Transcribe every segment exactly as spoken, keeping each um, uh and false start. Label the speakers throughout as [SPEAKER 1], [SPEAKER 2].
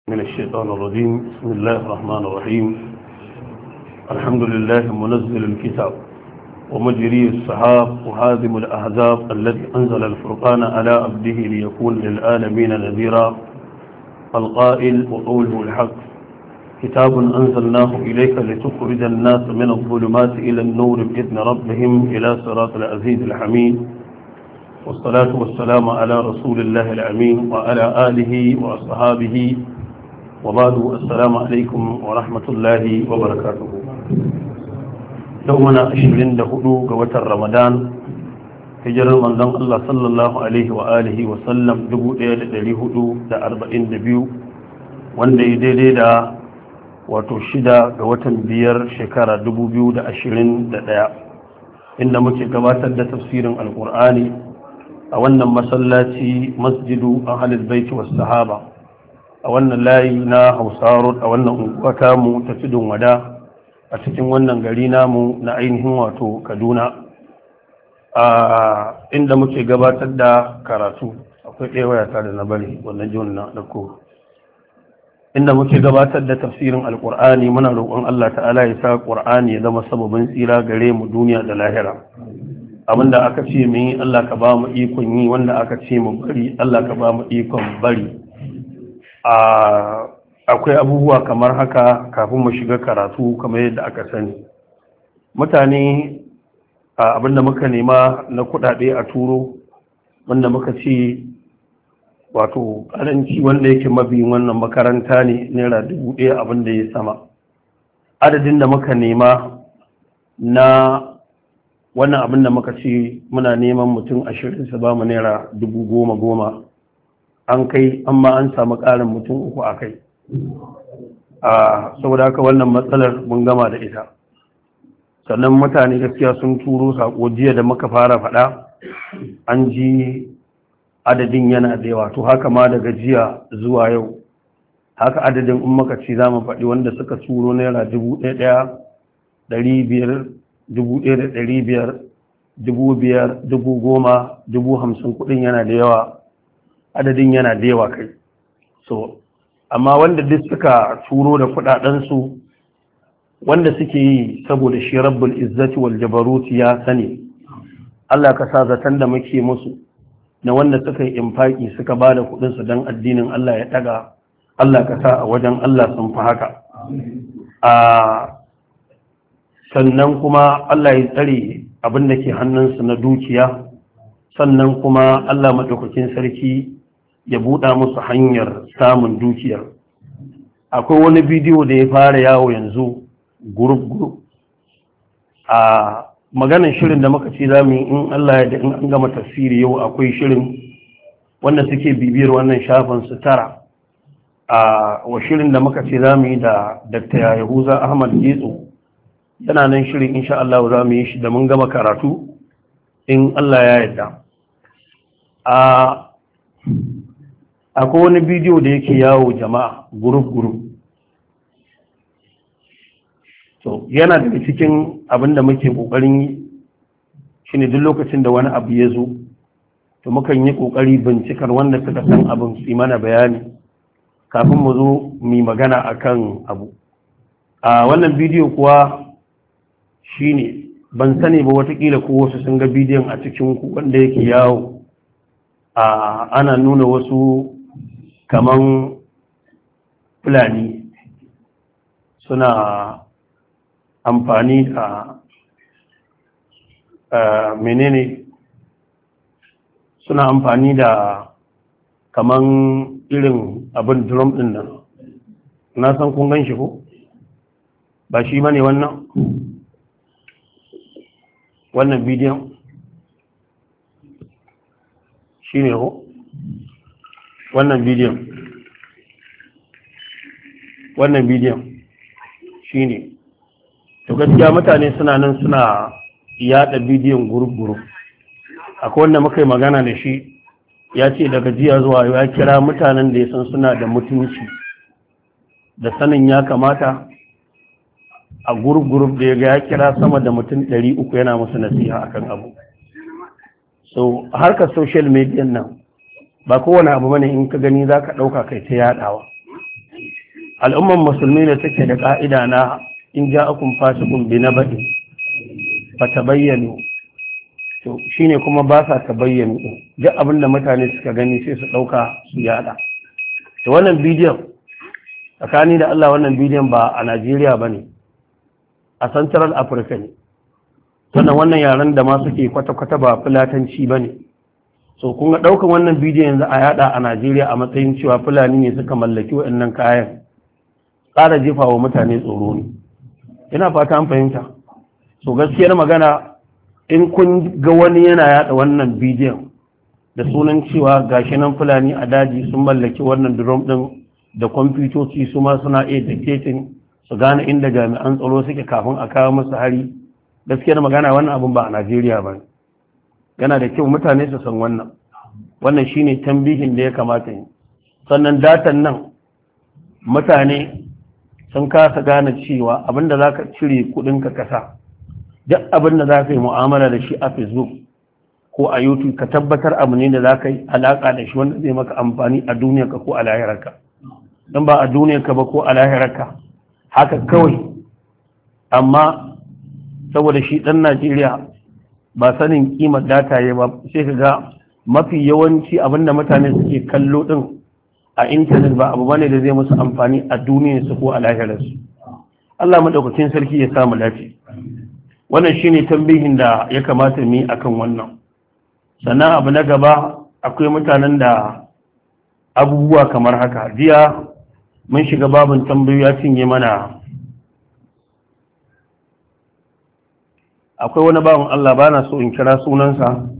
[SPEAKER 1] من الشيطان الرجيم. بسم الله الرحمن الرحيم. الحمد لله منزل الكتاب ومجري السحاب وهازم الأحزاب الذي أنزل الفرقان على عبده ليكون للعالمين نذيرا. القائل وقوله الحق كتاب أنزلناه إليك لتخرج الناس من الظلمات إلى النور بإذن ربهم إلى صراط العزيز الحميد. والصلاة والسلام على رسول الله الأمين وعلى آله وأصحابه وبعد. السلام عليكم ورحمة الله وبركاته. يومنا عشرين دهدو قوة رمضان هجر المنزل الله صلى الله عليه وآله وسلم دبو إيد دليهدو دا أربعين دبيو وان دي دي دي دا وتشدا قوة بير شكرا دبو بيو دا عشرين دا دا إن مكي قوات دا تفسير القرآن أولنا مسلاتي مسجد أهل البيت والصحابة a wannan layi na hausarut a wannan unguwa mu ta tudun wada a cikin wannan gari namu na ainihin wato kaduna a inda muke gabatar da karatu. Akwai ɗaya wayata da na bari wannan jiwon na ɗauko inda muke gabatar da tafsirin alƙur'ani. Muna roƙon Allah ta'ala ya sa ƙur'ani ya zama sababin tsira gare mu duniya da lahira. Abinda aka ce mu yi Allah ka ba mu ikon yi, wanda aka ce mu bari Allah ka ba mu ikon bari. Akwai abubuwa kamar haka kafin mu shiga karatu. Kamar yadda aka sani, mutane abinda muka nema na kudade a turo, wanda muka ce wato karanci wanda yake mabiyin wannan makaranta ne naira dubu ɗaya abinda ya sama. Adadin da muka nema na wannan abinda muka ce muna neman mutum ashirin su ba mu naira dubu goma goma. An kai amma an samu ƙarin mutum uku a kai. Saboda haka wannan matsalar mun gama da ita. Sannan mutane gaskiya sun turo saƙo jiya da muka fara faɗa, an ji adadin yana da yawa. To haka ma daga jiya zuwa yau haka adadin in muka ci za mu faɗi wanda suka turo naira dubu ɗaya ɗari biyar dubu ɗaya da ɗari biyar dubu biyar dubu goma dubu hamsin. kuɗin yana da yawa, adadin yana da yawa kai. So amma wanda duk suka turo da kudadensu wanda suke yi saboda shi rabbul izzati wal jabaruti ya sani. Allah ka sa zaton da muke musu na wanda suka yi infaki suka ba da kudinsu don addinin Allah ya daga, Allah ka sa a wajen Allah sun fi haka. A sannan kuma Allah ya tsare abin da ke hannunsu na dukiya. Sannan kuma Allah maɗaukakin sarki ya buɗa musu hanyar samun dukiyar. Akwai wani bidiyo da ya fara yawo yanzu gurup-gurup a maganin shirin da muka ce za mu yi in Allah ya da in an gama tafsiri yau. Akwai shirin wanda suke bibiyar wannan shafin su tara a wa shirin da muka ce za mu yi da Dakta Yahuza Ahmad Getso. Yana nan shirin insha Allah za mu yi shi da mun gama karatu in Allah ya yarda. a akwai wani bidiyo da yake yawo jama'a guruf-guruf. So yana daga cikin abin da muke kokarin yi shine duk lokacin da wani abu ya zo to mukan yi kokari bincikar wanda suka san abin su mana bayani kafin mu zo mu magana akan abu. A wannan bidiyo kuwa shine ban sani ba, watakila ko wasu sun ga bidiyon a cikin ku wanda yake yawo. a ana nuna wasu kaman fulani suna amfani da uh, menene suna amfani da kaman irin abin drum din nan. Na san kun gan shi ko ba shi bane wannan wannan bidiyon shi ne ko wannan bidiyon wannan bidiyon shi ne. To gaskiya mutane suna nan suna yada bidiyon gurub-gurub. Akwai wanda muka yi magana da shi ya ce daga jiya zuwa ya kira mutanen da ya san suna da mutunci da sanin ya kamata a gurub-gurub da ya ga ya kira sama da mutum ɗari uku yana musu nasiha akan abu. So harkar social media nan ba kowane abu bane in ka gani za ka ɗauka kai ta yaɗawa. al'umman musulmi da take da ka'ida na in ja'akum fasiqun bi naba'in fatabayyanu, to shine kuma ba sa tabayyanu duk abinda mutane suka gani sai su dauka su yada. to wannan bidiyon tsakani da Allah, wannan bidiyon ba a Najeriya bane, a Central Africa ne, sannan wannan yaren da ma suke kwata-kwata ba fulatanci bane. so kun ga daukan wannan bidiyon yanzu a yada a Najeriya a matsayin cewa fulani ne suka mallaki waɗannan kayan, ƙara jefa wa mutane tsoro ne. ina fata an fahimta. so gaskiyar magana, in kun ga wani yana yada wannan bidiyon da sunan cewa gashi nan fulani a daji sun mallaki wannan drum din da kwamfutoci su ma suna iya dictating su gane inda jami'an tsaro suke kafin a kawo musu hari, gaskiyar magana wannan abin ba a Najeriya ba. yana da kyau mutane su san wannan wannan shine tambihin da ya kamata yi. sannan datan nan mutane sun kasa gane cewa abinda za ka cire kudinka kasa, duk abinda za ka yi mu'amala da shi a Facebook ko a YouTube, ka tabbatar abu ne da za ka yi alaƙa da shi wanda zai maka amfani a duniyarka ko a lahirarka. don ba a duniyarka ba ko a lahirarka haka kawai. amma saboda shi ɗan Najeriya ba sanin kimar data ya ba, sai ka ga mafi yawanci abinda mutane suke kallo din a intanet ba abu bane da zai musu amfani a duniyarsu ko a lahirarsu. Allah madaukakin sarki ya samu lafiya. wannan shine tambihin da ya kamata mu yi akan wannan. sannan abu na gaba, akwai mutanen da abubuwa kamar haka. jiya mun shiga babin tambayoyi ya cinye mana. akwai wani bawan Allah, ba na so in kira sunansa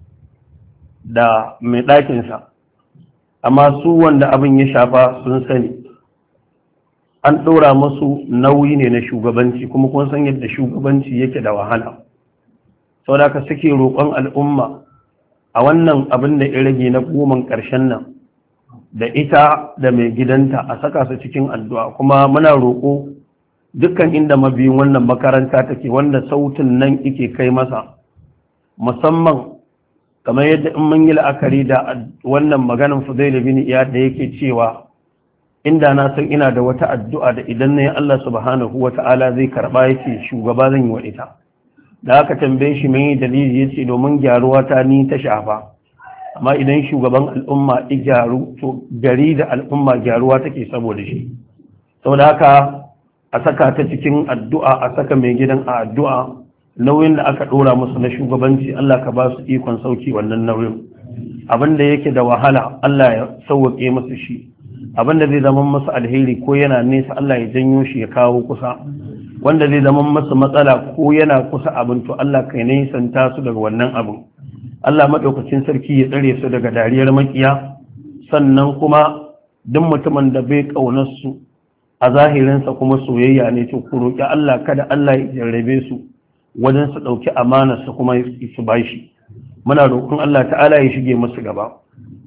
[SPEAKER 1] da mai ɗakinsa, amma su wanda abin ya shafa sun sani. an ɗora masu nauyi ne na shugabanci, kuma kun san yadda shugabanci yake da wahala. sau da ka suke roƙon al'umma a wannan abin da ya rage na goman ƙarshen nan, da ita da mai gidanta a saka su cikin addu'a. kuma muna roƙo dukkan inda mabiyin wannan makaranta take, wanda sautin nan ike kai masa, musamman kamar yadda in mun yi la'akari da wannan maganin Fudail bin Iyad da yake cewa inda na san ina da wata addu'a da idan nayi Allah subhanahu wata'ala zai karba, yake shugaba zan yi wa ita. da aka tambaye shi mai dalili, yace domin gyaruwa ta ni ta shafa, amma idan shugaban al'umma ya gyaru to gari da al'umma gyaruwa take saboda shi. saboda haka a saka ta cikin addu'a, a saka mai gidan a addu'a. nauyin da aka ɗora musu na shugabanci, Allah ka ba su ikon sauki wannan nauyin. abinda yake da wahala Allah ya sauwaƙe musu shi, abinda zai zama musu alheri ko yana nesa Allah ya janyo shi ya kawo kusa, wanda zai zama musu matsala ko yana kusa abin to Allah ka nisanta su daga wannan abin. Allah maɗaukacin sarki ya tsare su daga dariyar makiya. sannan kuma duk mutumin da bai ƙaunar su a zahirinsa kuma soyayya ne, to ku roƙi Allah kada Allah ya jarrabe su wajen su ɗauki amanarsa kuma su ba shi. muna roƙon Allah ta'ala ya shige musu gaba.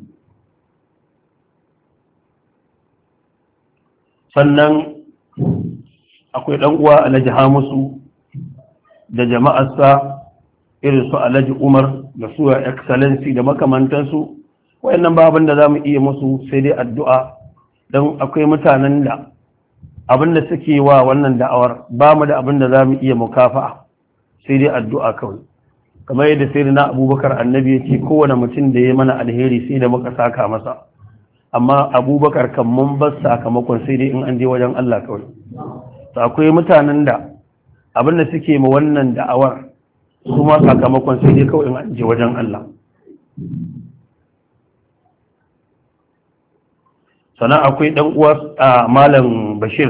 [SPEAKER 1] sannan akwai ɗan uwa Alhaji Hamisu da jama'arsa irin su Alhaji Umar da su excellency da makamantansu, wayannan ba abin da za mu iya musu sai dai addu'a, don akwai mutanen da abin da suke wa wannan da'awar ba mu da abin da za mu iya mukafa'a sai dai addu'a kawai. kamar yadda sai na Abubakar annabi ya ce kowane mutum da ya mana alheri sai da muka saka masa, amma Abubakar kan mun bar sakamakon sai dai in an je wajen Allah kawai. to akwai mutanen da abin da suke ma wannan da'awar su ma sakamakon sai dai kawai in an je wajen Allah. sannan akwai ɗan uwa a Malam Bashir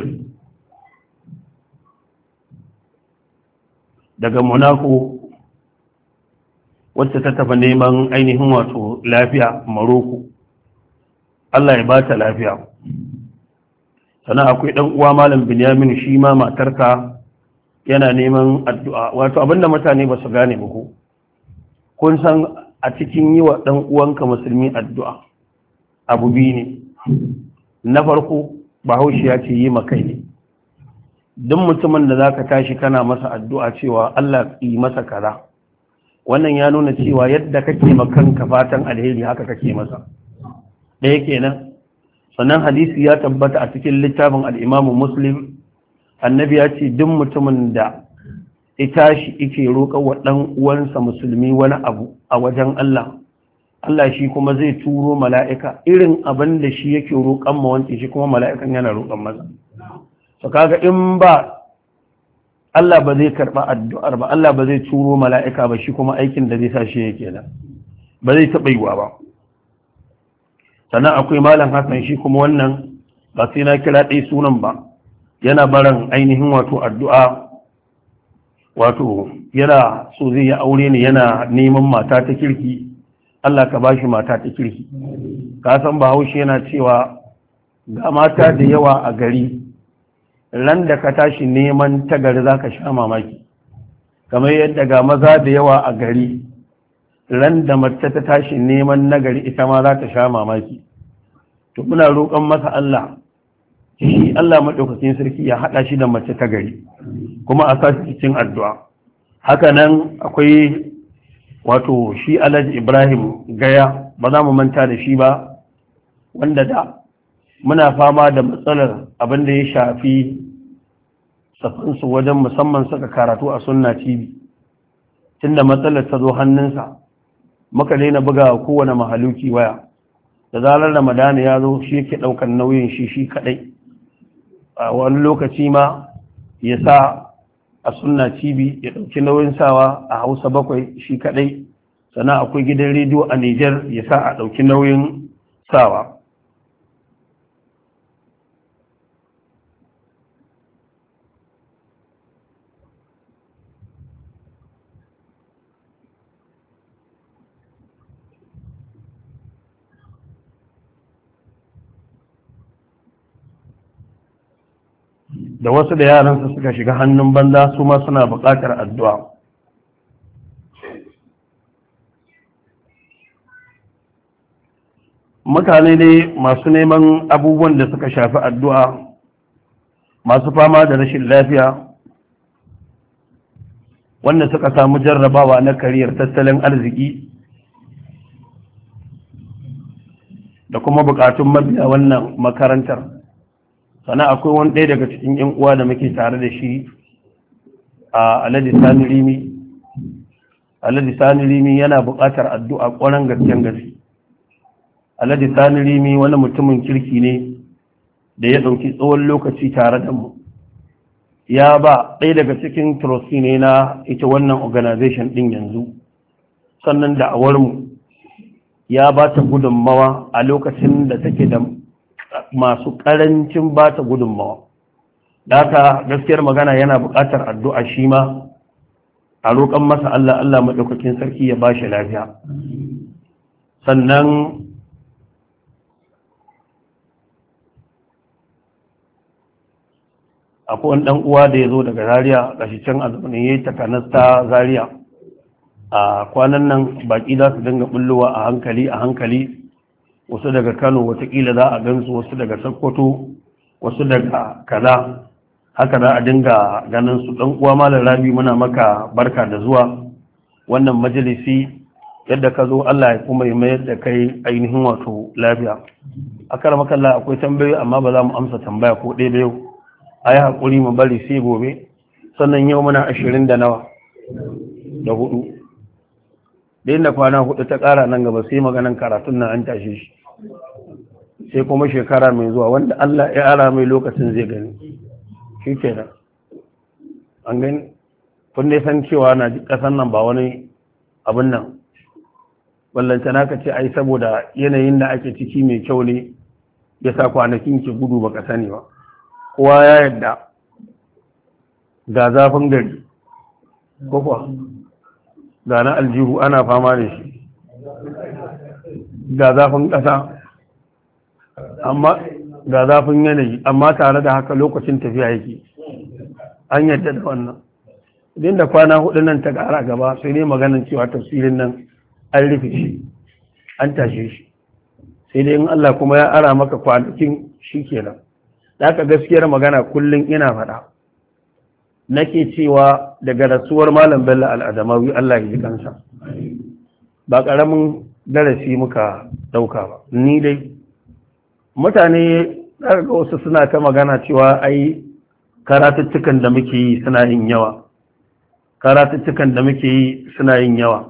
[SPEAKER 1] daga Monaco, wacce ta tafi neman ainihin wato lafiya Maroko, Allah ya ba ta lafiya. sannan akwai ɗan uwa Malam Binyamin, shi ma matarka yana neman addu'a. wato abinda mutane ba su gane ba ko kun san a cikin yi wa ɗan uwanka musulmi addu'a abu biyu ne. na farko Bahaushe ya ce yi makai ne. duk mutumin da za ka tashi kana masa addu'a cewa Allah yi masa kaza, wannan ya nuna cewa yadda kake makanka fatan alheri haka kake masa. ɗaya kenan. sannan hadisi ya tabbata a cikin littafin al-Imam Muslim annabi ya ce duk mutumin da ya tashi yake roƙa wa dan uwansa musulmi wani abu a wajen Allah Allah shi kuma zai turo mala'ika irin abin da shi yake roƙan ma wanda shi kuma mala'ikan yana roƙan masa to kaga in ba Allah ba zai karɓa addu'ar ba Allah ba zai turo mala'ika ba shi kuma aikin da zai sa shi yake da ba zai taɓa yiwa ba sannan akwai malam Hassan shi kuma wannan ba sai na kira ɗai sunan ba yana baran ainihin wato addu'a wato yana so zai yi aure ne yana neman mata ta kirki Allah ka ba shi mata ta kirki ka san Bahaushe yana cewa ga mata da yawa a gari ran da ka tashi neman tagari za ka sha mamaki kamar yadda ga maza da yawa a gari ran da mace ta tashi neman nagari ita ma za ta sha mamaki to kuna roƙon masa Allah shi Allah maɗaukakin sarki ya haɗa shi da mace ta gari kuma a sa cikin addu'a haka nan akwai wato shi Alhaji Ibrahim Gaya ba za mu manta da shi ba wanda da muna fama da matsalar abin da ya shafi safinsu wajen musamman saka karatu a sunna tv tunda matsalar ta zo hannunsa muka daina buga kowane mahaluki waya da zarar ramadana ya zo shi yake ɗaukar nauyin shi shi kaɗai a wani lokaci ma ya sa a sunna tv ya ɗauki nauyin sawa a hausa bakwai shi kaɗai sannan akwai gidan rediyo a niger ya sa a ɗauki nauyin sawa da wasu da yaransa suka shiga hannun banza su ma suna buƙatar addu'a mutane ne masu neman abubuwan da suka shafi addu'a masu fama da rashin lafiya wanda suka samu jarrabawa na kariyar tattalin arziki da kuma buƙatun mabiya wannan makarantar sana akwai wani ɗaya daga cikin ‘yan uwa da muke tare da shi a alhaji sani rimi alhaji sani rimi yana buƙatar addu'a ƙwarar gaskiyar gaske alhaji sani rimi wani mutumin kirki ne da ya ɗauki tsawon lokaci tare da mu ya ba ɗaya daga cikin trustee ne na ita wannan organization ɗin yanzu sannan da awarmu ya ba ta gudunmawa a lokacin da take da masu ƙarancin ba ta gudunmawa da haka gaskiyar magana yana buƙatar addu'a shi ma a roƙon masa Allah Allah maɗaukakin sarki ya ba shi lafiya sannan akwai wani ɗan uwa da ya zo daga Zaria gashi can a zamanin ya yi takanas ta Zaria a kwanan nan baƙi za su dinga bullowa a hankali a hankali wasu daga Kano watakila za a gansu wasu daga Sokoto wasu daga kaza haka za a dinga ganin su dan uwa malam Rabi muna maka barka da zuwa wannan majalisi yadda ka zo Allah ya kuma mayar da kai ainihin wato lafiya akar makalla akwai tambayoyi amma ba za mu amsa tambaya ko ɗaya da yau ayi hakuri mu bari sai gobe sannan yau muna ashirin da nawa da hudu da inda kwana hudu ta ƙara nan gaba sai maganan karatun nan an tashe shi sai kuma shekara mai zuwa wanda Allah ya ara mai lokacin zai gani shi ke nan an gani kun dai san cewa na ji ƙasan nan ba wani abin nan ballanta naka ce ai saboda yanayin da ake ciki mai kyau ne ya sa kwanakin ki gudu baka sani ba kowa ya yadda ga zafin gari ko kuwa ga na aljihu ana fama da shi ga zafin ƙasa amma ga zafin yanayi amma tare da haka lokacin tafiya yake an yadda da wannan idan da kwana hudu nan ta ƙara gaba sai ne maganin cewa tafsirin nan an rufe shi an tashe shi sai dai in Allah kuma ya ara maka kwanakin shi kenan da aka gaskiyar magana kullum ina faɗa nake cewa daga rasuwar malam bello al'adamawi Allah ya ji kansa ba ƙaramin darasi muka ɗauka ba ni dai mutane daga wasu suna ta magana cewa ai karatuttukan da muke yi suna yin yawa karatuttukan da muke yi suna yin yawa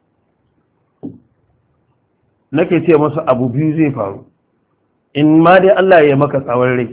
[SPEAKER 1] nake ce masu abu biyu zai faru in ma dai Allah ya maka tsawon rai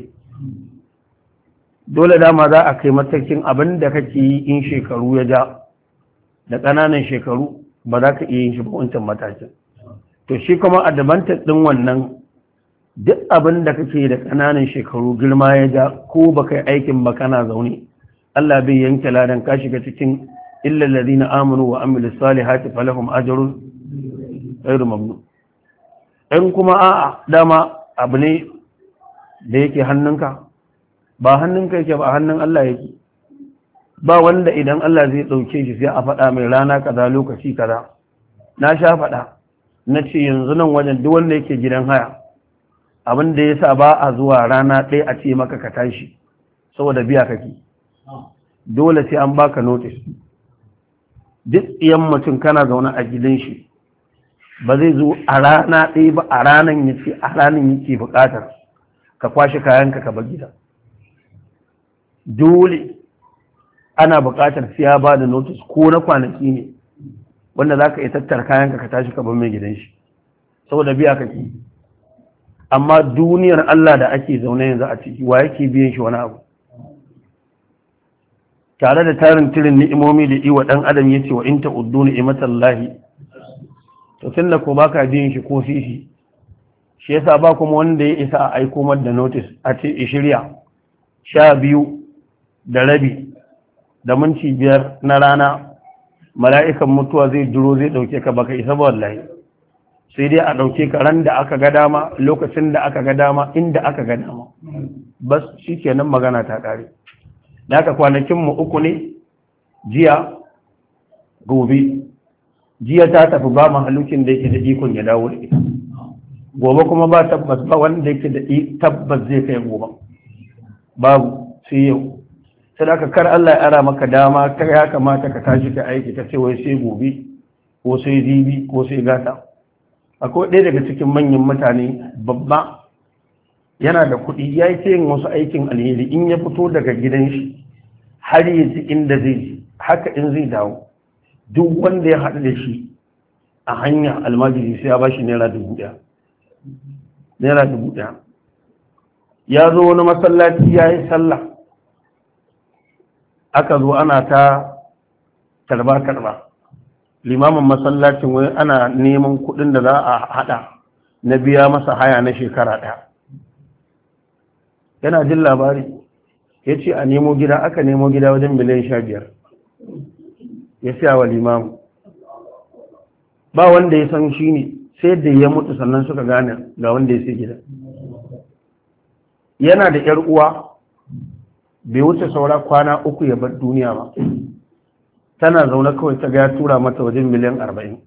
[SPEAKER 1] dole dama za a kai matakin abin da kake yi in shekaru ya ja da ƙananan shekaru ba za ka iya yin shi ba wancan matakin to shi kuma advantage ɗin wannan duk abin da kake da ƙananan shekaru girma ya ja ko ba kai aikin ba kana zaune Allah bai yanke ladan ka shiga cikin illal ladina amanu wa amilus salihati falahum ajrun ghairu mamnun in kuma a'a dama abu ne da yake hannunka ba hannunka yake ba hannun Allah yake ba wanda idan Allah zai ɗauke shi sai a faɗa mai rana kaza lokaci kaza na sha faɗa na ce yanzu nan wajen duk wanda yake gidan haya abin da ya sa ba a zuwa rana ɗaya a ce maka ka tashi saboda biya kake dole sai an baka notice duk iyan mutum kana zaune a gidan shi ba zai zo a rana ɗaya ba a ranar ya ce a ranar yake buƙatar ka kwashe kayanka ka bar gida dole ana buƙatar sai ya ba da notice ko na kwanaki ne wanda za ka yi tattara kayanka ka tashi ka bar mai gidan shi saboda biya kake amma duniyar Allah da ake zaune yanzu a ciki wa yake biyan shi wani abu tare da tarin tirin ni'imomi da iwa ɗan adam yace wa in ta'uddu ni'matallahi to tunda ko baka biyan shi ko sisi shi yasa ba kuma wanda ya isa a aiko mar da notice a ce shirya sha biyu da rabi da minti biyar na rana mala'ikan mutuwa zai duro zai dauke ka baka isa ba wallahi sai dai a dauke ka ran da aka ga dama lokacin da aka ga dama inda aka ga dama bas shikenan magana ta kare da aka kwanakin mu uku ne jiya gobe jiya ta tafi ba mahalukin da yake da ikon ya dawo da ita gobe kuma ba tabbas ba wanda yake da tabbas zai kai gobe babu sai yau sai aka kar Allah ya ara maka dama kai ya kamata ka tashi ka aiki ta ce wai sai gobe ko sai dibi ko sai gata akwai ɗaya daga cikin manyan mutane babba yana da kuɗi ya yi yin wasu aikin alheri in ya fito daga gidan shi har ya ji inda zai ji haka in zai dawo duk wanda ya haɗu da shi a hanya almajiri sai ya ba shi naira dubu ɗaya naira dubu ɗaya ya zo wani masallaci ya yi sallah aka zo ana ta karba-karba limamin masallacin wai ana neman kuɗin da za a haɗa na biya masa haya na shekara ɗaya yana jin labari ya ce a nemo gida aka nemo gida wajen miliyan sha biyar ya siya wa limamu ba wanda ya san shi ne sai da ya mutu sannan suka gane ga wanda ya sai gida yana da ‘yar uwa bai wuce saura kwana uku ya bar duniya ba tana zaune kawai ta ga ya tura mata wajen miliyan arba'in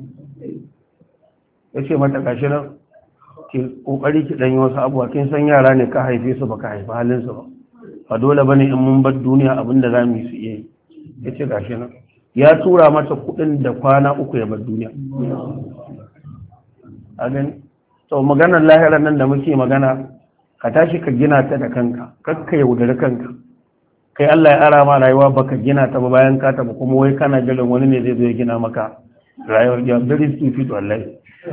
[SPEAKER 1] ya ce mata kashi nan ke kokari ki ɗanyi wasu abuwa kin san yara ne ka haife su ba ka haifi halinsu ba ba dole ba ne in mun bar duniya abinda za mu yi su iya yi ya ce gashi nan ya tura mata kuɗin da kwana uku ya bar duniya a gani sau maganar lahirar nan da muke magana ka tashi ka gina ta da kanka kakka yaudari kanka kai Allah ya ara ma rayuwa baka gina ta ba bayan ka taɓa kuma wai kana jiran wani ne zai zo ya gina maka rayuwar ya very stupid wallahi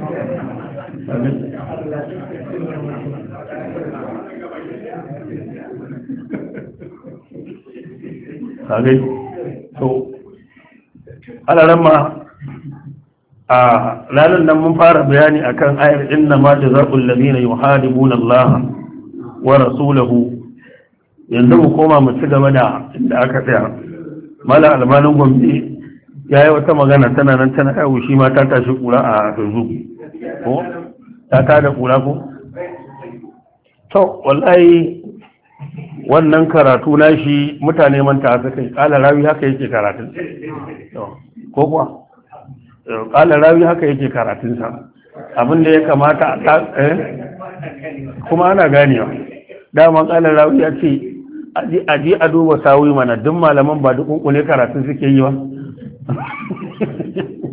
[SPEAKER 1] kage to alaran ma a ranar nan mun fara bayani akan ayar inna ma jazaa'ul ladina yuhadibuna Allah wa rasulahu yanzu mu koma mu ci gaba da inda aka tsaya mala almanin gombe yayi wata magana tana nan tana yawo shi ma ta tashi kura a Facebook ko ta tada kura ko to wallahi wannan karatu na shi mutane manta suka yi kala rawi haka yake karatun ko kuwa kala rawi haka yake karatunsa abinda ya kamata a eh kuma ana ganewa dama kala rawi ya ce aji a duba sawi mana duk malaman ba duk kunkune karatun suke yi ba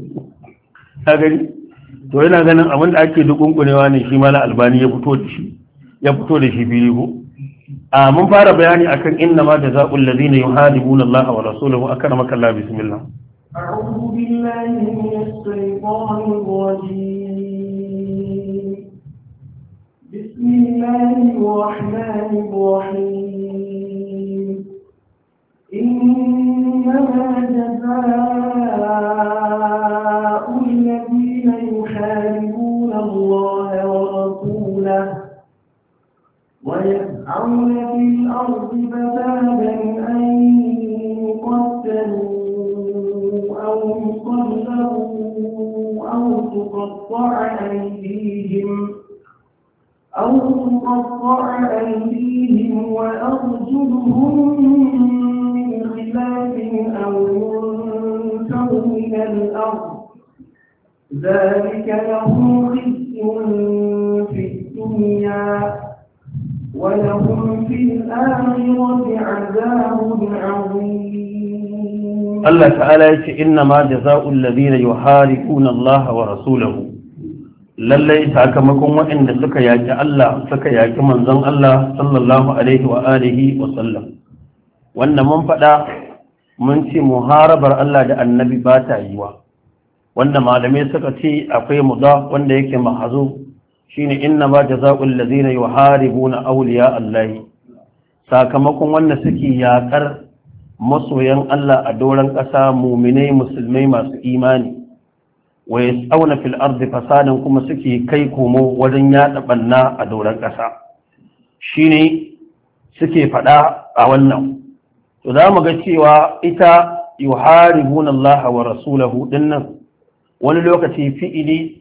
[SPEAKER 1] ta gani to yana ganin abinda ake duk kunkunewa ne shi mala albani ya fito da shi ya fito da shi fili ko a mun fara bayani akan inna ma jazaa'ul ladina yuhadibuna Allah wa rasulahu akramaka Allah bismillah
[SPEAKER 2] a'udhu billahi minash shaitanir rajim bismillahir rahmanir rahim innama jazaa'ul ladina yuhadibuna Allah wa rasulahu ويسعون في الأرض فسادا أن يقتلوا أو يصلبوا أو تقطع أيديهم أو تقطع أيديهم وأرجلهم من خلاف أو ينفوا من الأرض ذلك لهم خزي في الدنيا ولهم في الآخرة عذاب عظيم
[SPEAKER 1] الله تعالى يقول إنما جزاء الذين يحاربون الله ورسوله lallai sakamakon waɗanda suka yaki Allah suka yaki manzon Allah sallallahu alaihi wa alihi wa sallam wannan mun faɗa mun ce muharabar Allah da annabi ba ta yiwa wanda malamai suka ce akwai mudaf wanda yake mahzuf shine inna ma jazaa'ul ladina yuharibuna awliya Allah sakamakon wanda suke yakar masoyan Allah a doran ƙasa mu'minai musulmai masu imani wa yas'auna fil ardi fasadan kuma suke kai komo wajen yada banna a doran ƙasa shine suke fada a wannan to zamu ga cewa ita yuharibuna Allah wa rasulahu dinnan wani lokaci fi'ili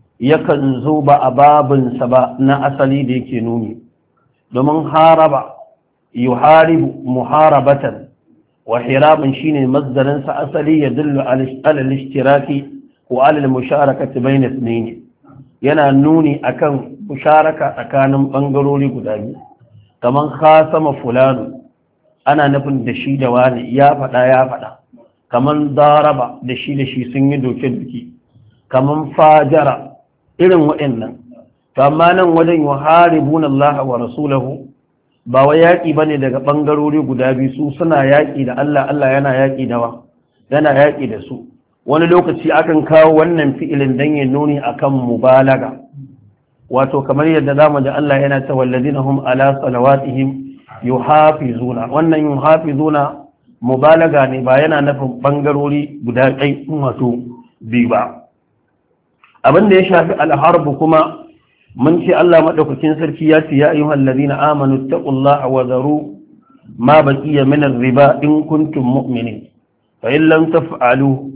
[SPEAKER 1] yakan zo ba a babinsa ba na asali da yake nuni domin haraba yuharibu muharabatan wa hirabun shine masdarinsa asali ya dillu ala al-ishtiraki wa ala al-musharakati bayna ithnayn yana nuni akan musharaka tsakanin bangarori guda biyu kaman khasama fulanu ana nufin da shi da wani ya fada ya fada kaman daraba da shi da shi sun yi doke doke kaman fajara irin waɗannan to amma nan wajen yuharibuna Allah wa rasulahu ba wai yaki bane daga bangarori guda biyu su suna yaki da Allah Allah yana yaki da wa yana yaki da su wani lokaci akan kawo wannan fi'ilin dan ya nuni akan mubalaga wato kamar yadda zamu ji Allah yana ta walladina hum ala salawatihim yuhafizuna wannan yuhafizuna mubalaga ne ba yana nufin bangarori guda ɗai wato biyu ba abin da ya shafi alharbu kuma mun ce Allah madaukakin sarki ya ce ya ayyuhal ladina amanu taqullaha wa zaru ma baqiya min ar-riba in kuntum mu'minin fa in lam taf'alu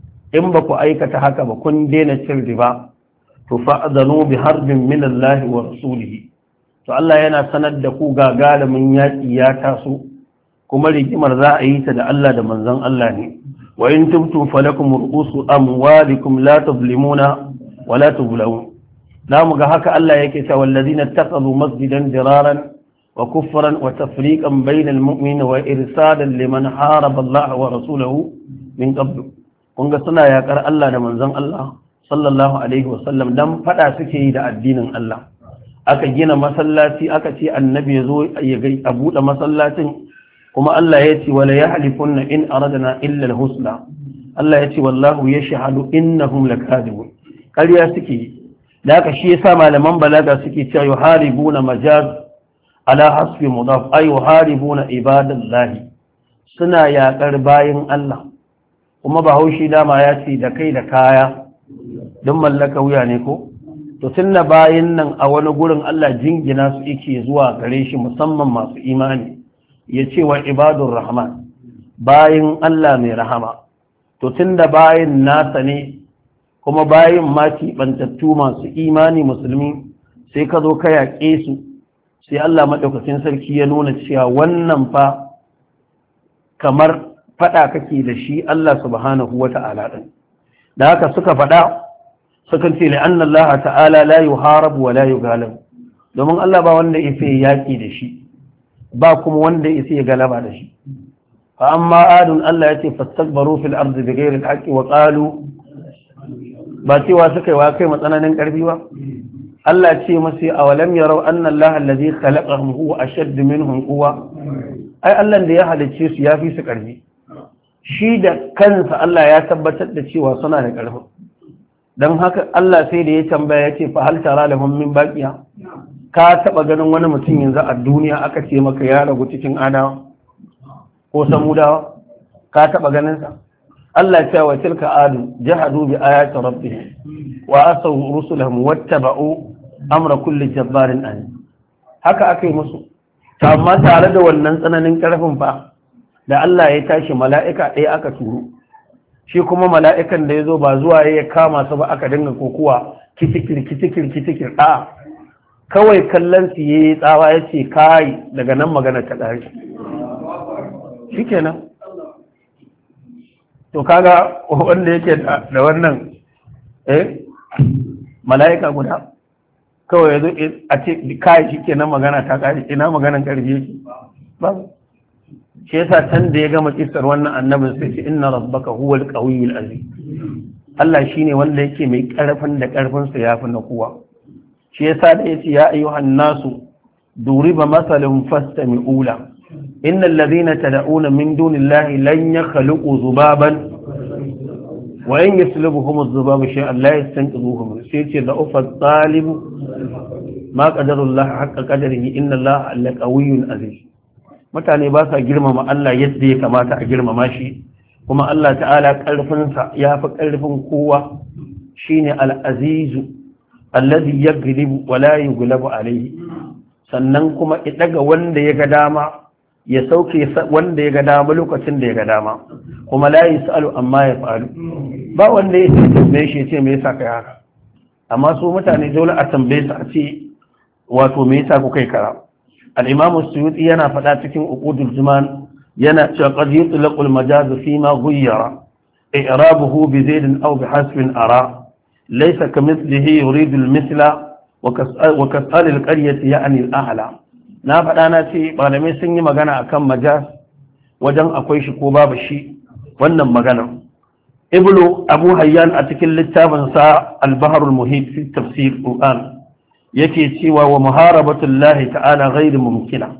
[SPEAKER 1] in ba ku aikata haka ba kun daina cin riba to fa'adhanu bi harbin min Allah wa rasulihi to Allah yana sanar da ku gagarumin yaki ya taso kuma rigimar za a yi ta da Allah da manzon Allah ne wa in tubtum falakum ru'usu amwalikum la tuzlimuna wa la tuzlamun namu ga haka Allah yake cewa wallazina taqadu masjidan diraran wa kufran wa tafriqan bainal mu'minina wa irsadan liman haraba Allah wa rasulahu min qabl kun ga suna yakar Allah da manzon Allah sallallahu alaihi wasallam dan fada suke yi da addinin Allah aka gina masallaci aka ce annabi ya zo ya ga a bude masallacin kuma Allah ya ce wala yahlifunna in aradna illa alhusna Allah ya ce wallahu yashhadu innahum lakadibun ƙarya suke yi da haka shi yasa malaman balaga suke cewa yuharibuna majaz ala hasbi mudaf ay yuharibuna ibadallahi suna yakar bayin Allah kuma bahaushe dama ya ce da kai da kaya don mallaka wuya ne ko to tunda bayin nan a wani gurin Allah jingina su yake zuwa gare shi musamman masu imani ya ce wa ibadur rahman bayin Allah mai rahama to tunda bayin nasa ne kuma bayin ma bantattu masu imani musulmi sai ka zo ka yaƙe su sai Allah maɗaukacin sarki ya nuna cewa wannan fa kamar faɗa kake da shi Allah subhanahu wa ta'ala ɗin da haka suka faɗa sukan ce la'anna Allah ta'ala la yuharabu wa la yughalab domin Allah ba wanda yake yaƙi da shi ba kuma wanda yake galaba da shi fa amma adun Allah yace fastakbaru fil ardi bighayri al-haqqi wa qalu ba cewa suka yi wa kai matsananin ƙarfi ba Allah ce masu awalam yarau anna Allah allazi khalaqahum huwa ashadd minhum quwwa ai Allah da ya halicce su yafi su karfi shi da kansa Allah ya tabbatar da cewa suna da karfi dan haka Allah sai da ya tambaya yace fa hal tara lahum min baqiya ka taba ganin wani mutum yanzu a duniya aka ce maka ya ragu cikin adawa ko samudawa ka taba ganin sa Allah ya ce wa tilka adu jahadu bi ayati rabbihim wa asaw rusulahum wattaba'u amra kulli jabbarin an haka akai musu amma tare da wannan tsananin karfin fa da Allah ya tashi mala'ika ɗaya aka turo shi kuma mala'ikan da yazo ba zuwa ya kama su ba aka dinga kokuwa kitikir kitikir kitikir a kawai kallon su yayi tsawa yace kai daga nan magana ta dare shikenan to kaga wanda yake da wannan eh mala'ika guda kawai yazo a ce kai shikenan magana ta kare ina maganan karfi yake ba shi yasa tan da ya gama kissar wannan annabin sai ce inna rabbaka huwal qawiyyul aziz Allah shine wanda yake mai karfin da karfin sa yafi na kowa shi yasa da yace ya ayyuhan nasu duriba masalun fastami'u la innal ladhina tad'una min dunillahi lan yakhluqu dhubaban wa in yaslubuhum adh-dhubabu shay'an la yastanqidhuhu sai ce da ufa talib ma qadarullah haqqa qadarihi inna allaha laqawiyyun aziz mutane ba sa girmama Allah yadda ya kamata a girmama shi kuma Allah ta'ala karfinsa ya fi karfin kowa shine al-azizu alladhi yaghlibu wa la yughlabu alayhi sannan kuma ya daga wanda ya ga dama ya sauke wanda ya ga dama lokacin da ya ga dama kuma la yasalu amma ya faru ba wanda ya tambaye shi ce me yasa kai haka amma su mutane dole a tambaye su a ce wato me yasa ku kai kara al-imam as-suyuti yana faɗa cikin uqudul zaman yana cewa qad yutlaqu al-majaz fi ma ghayyara i'rabuhu bi zaid aw bi hasbin ara laysa kamithlihi yuridu al-mithla wa kas'al al-qaryati ya'ni al-a'la na faɗa na ce malamai sun yi magana akan majaz wajen akwai shi ko babu shi wannan magana ibnu abu hayyan a cikin littafin sa al-bahr al-muhit fi tafsir qur'an yake cewa wa muharabatullahi ta'ala ghairu mumkina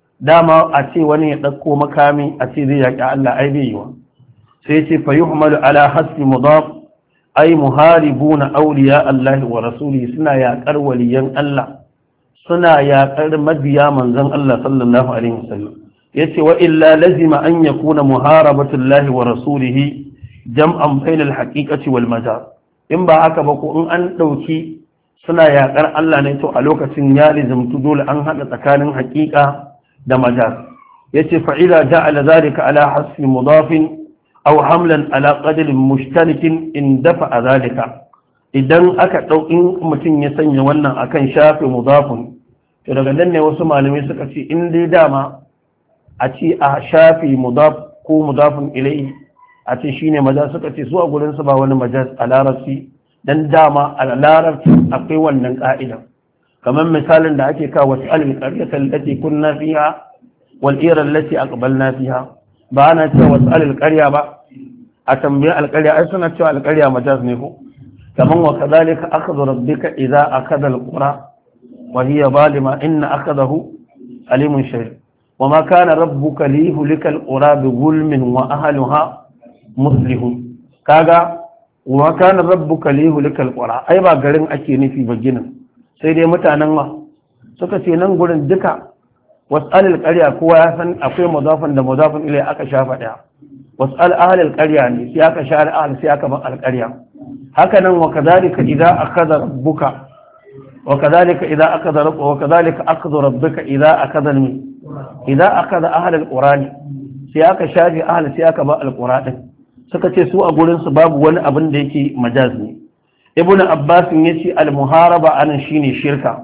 [SPEAKER 1] dama a ce wani ya dauko makami a ce zai yaki Allah ai bai yiwa sai ce fa yuhmalu ala hasbi mudaf ay muharibuna awliya Allah wa rasulihi suna yaƙar waliyan Allah suna yaƙar mabiya manzon Allah sallallahu alaihi wasallam yace wa illa lazima an yakuna muharabatullahi wa rasulihi jam'an bainal haqiqati wal majaz in ba haka ba ko in an dauki suna yaƙar Allah ne to a lokacin ya lizumtu dole an haɗa tsakanin haƙiƙa da majaz yace fa ila ja'ala zalika ala hasbi mudafin aw hamlan ala qadrin mushtarikin in dafa zalika idan aka dau in mutum ya sanya wannan akan shafi mudafun to daga nan ne wasu malamai suka ce in dai dama a ci a shafi mudaf ko mudafun ilayhi a ce shine majaz suka ce su a gurin su ba wani majaz a larabci dan dama a larabci akwai wannan ka'ida kamar misalin da ake kawo wasu alƙaryata allati kunna fiha wal ira allati aqbalna fiha ba ana cewa wasu alƙarya ba a tambayi alƙarya ai suna cewa alƙarya majaz ne ko kamar wa kadhalika akhdhu rabbika idza akhadha alqura wa hiya zalima inna akhadahu alimun shadid وما كان ربك ليهلك القرى بظلم واهلها مصلحون kaga wa kana rabbuka liyuhlikal qura ai ba garin ake nufi ba ginin sai dai mutanen ma suka ce nan gurin duka was'alil qarya kowa ya san akwai mudafan da mudafan ilai aka shafa daya was'al ahlil qarya ne sai aka share ahl sai aka ban alqarya haka nan wa kadhalika idza akhadha rabbuka wa kadhalika idza akhadha rabbuka wa kadhalika akhadha rabbuka idza akhadha idza akhadha ahlil qurani sai aka shafe ahl sai aka ba alqura din suka ce su a gurinsu babu wani abin da yake majaz ne ibnu abbas ya ce al-muharaba anan shine shirka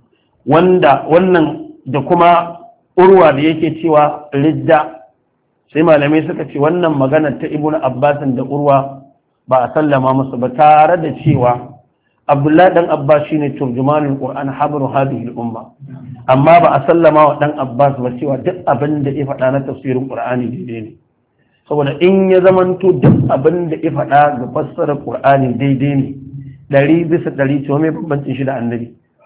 [SPEAKER 1] wanda wannan da kuma urwa da yake cewa ridda sai malamai suka ce wannan magana ta ibnu abbas da urwa ba a sallama musu ba tare da cewa abdullahi dan abbas shine turjumanul qur'an habru hadhihi al-umma amma ba a sallama wa dan abbas ba cewa duk abin da ya faɗa na tafsirin qur'ani daidai ne saboda in ya zamanto duk abin da ya faɗa ga fassara ƙur'ani daidai ne ɗari bisa ɗari cewa mai bambancin shi da annabi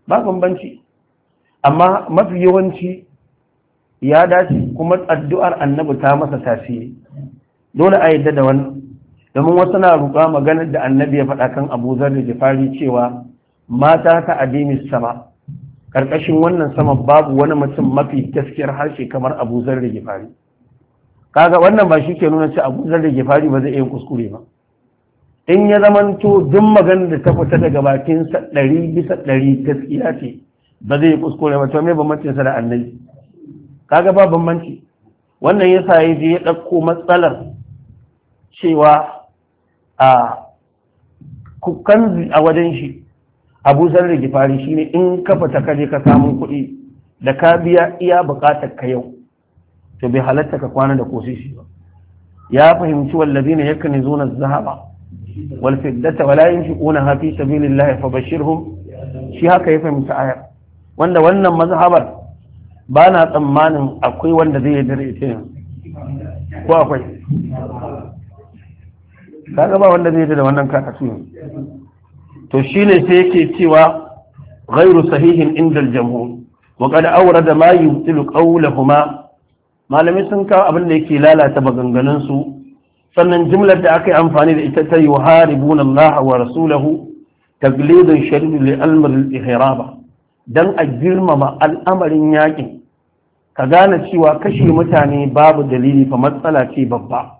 [SPEAKER 1] ba bambanci. Amma mafi yawanci ya dace kuma addu'ar annabi ta masa tasiri, dole a yadda da wannan, domin wasu na roƙa maganar da annabi ya faɗa kan Abu Zarr Ghifari cewa mata ta adimis sama, ƙarƙashin wannan sama babu wani mutum mafi gaskiyar harshe kamar Abu Zarr Ghifari. Kaga wannan ba shi ke nuna cewa Abu Zarr Ghifari ba zai iya kuskure ba. In ya zamanto duk maganar da ta fita daga bakinsa ɗari bisa ɗari gaskiya ce, ba zai kuskure ba, to me bambancin sa da annabi? Kaga ba bambanci. Wannan yasa ya je ya ɗauko matsalar cewa a kukan a wajen shi Abu Zarr Ghifari shine in ka fita ka je ka samu kuɗi da ka biya iya buƙatar ka yau, to bai halatta ka kwana da kosisi ba. Ya fahimci wallazina yaknizuna az-zahaba wal fiddata wala yunfiquna fi sabilillahi fabashshirhum, shi haka ya fahimci ayar. Wanda wannan mazhabar ba na tsammanin akwai wanda zai yarda da ita yanzu, ko akwai? Kaga ba wanda zai yarda da wannan karatu yanzu. To shine sai yake cewa ghairu sahihin inda al-jamhur wa qad awrada ma yubtilu qawluhuma. Malamai sun kawo abin da yake lalata maganganun su, sannan jimlar da aka yi amfani da ita ta yuharibuna Allah wa rasulahu taglidun shadid li al-amr al-ihraba, dan a girmama al'amarin yakin, ka gane cewa kashe mutane babu dalili fa matsala ce babba.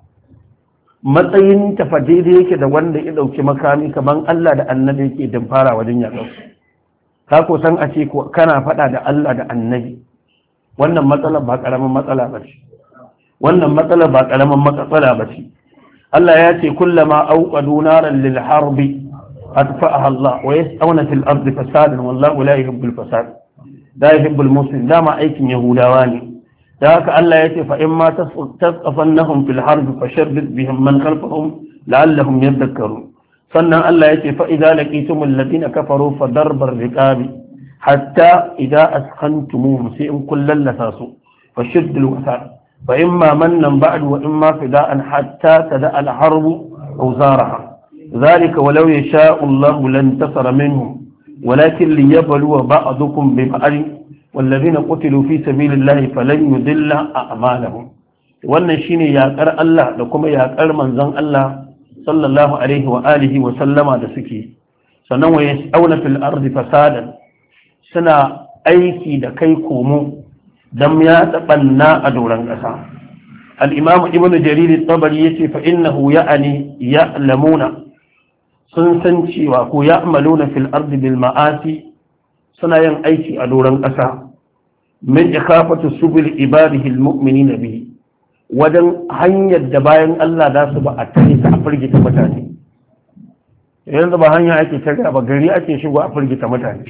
[SPEAKER 1] Matsayin tafa daidai yake da wanda ya dauki makami kaman Allah da annabi yake dimfara wajen yaƙar su. Ka ko san a ce kana faɗa da Allah da annabi, wannan matsala ba ƙaramin matsala ba ce. Wannan matsala ba ƙaramin matsala ba ce. Allah ya ce kullama auqadu naran lil harbi أطفأها الله ويسعون في الأرض فسادا والله لا يحب الفساد لا يحب المسلم لا ما أيكم يهودواني ذاك الله يتي فإما تثقفنهم في الحرب فشرد بهم من خلفهم لعلهم يذكرون صنع الله يتي فإذا لقيتم الذين كفروا فضرب الرقاب حتى إذا أسخنتموهم سيئم كل اللساسوا فشد الوثاق فإما منا بعد وإما فداء حتى تدأ الحرب أوزارها ذلك ولو يشاء الله لانتصر منهم ولكن ليبلو بعضكم ببعض والذين قتلوا في سبيل الله فلن يضل أعمالهم. wannan shine yaƙar Allah da kuma yaƙar manzon Allah sallallahu alaihi wa alihi wa sallama da suke. Sannan wa yas'auna fil ardi fasadan, suna aiki da kai komo dan ya tabanna a doran ƙasa. Al-Imam Ibn Jarir at-Tabari yace fa innahu ya'ani ya'lamuna, sun san cewa ko ya'maluna fil ardi bil ma'asi, suna yin aiki a doran ƙasa min ikhafatu subul ibadihi al mu'minina bihi, wajen hanyar da bayan Allah za su ba a tare ta a firgita mutane. Yanzu ba hanya ake tare ba, gari ake shigo a firgita mutane,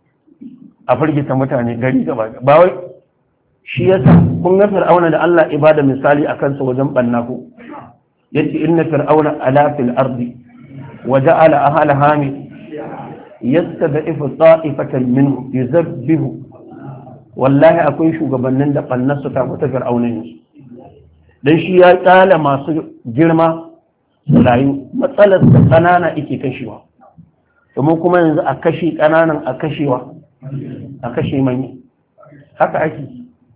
[SPEAKER 1] a firgita mutane gari gaba ba wai shi yasa kun ga fir'auna da Allah ibada misali akan sa wajen banna ko yace inna fir'auna ala fil ardi wa ja'ala ahlaha yastad'ifu ta'ifatan minhum yuzabbihu. Wallahi akwai shugabannin da bannar su ta fita fir'auna ne, dan shi ya tsala masu girma su rayu, matsalar da kanana yake kashewa, domin kuma yanzu a kashe kananan a kashewa a kashe manya, haka ake.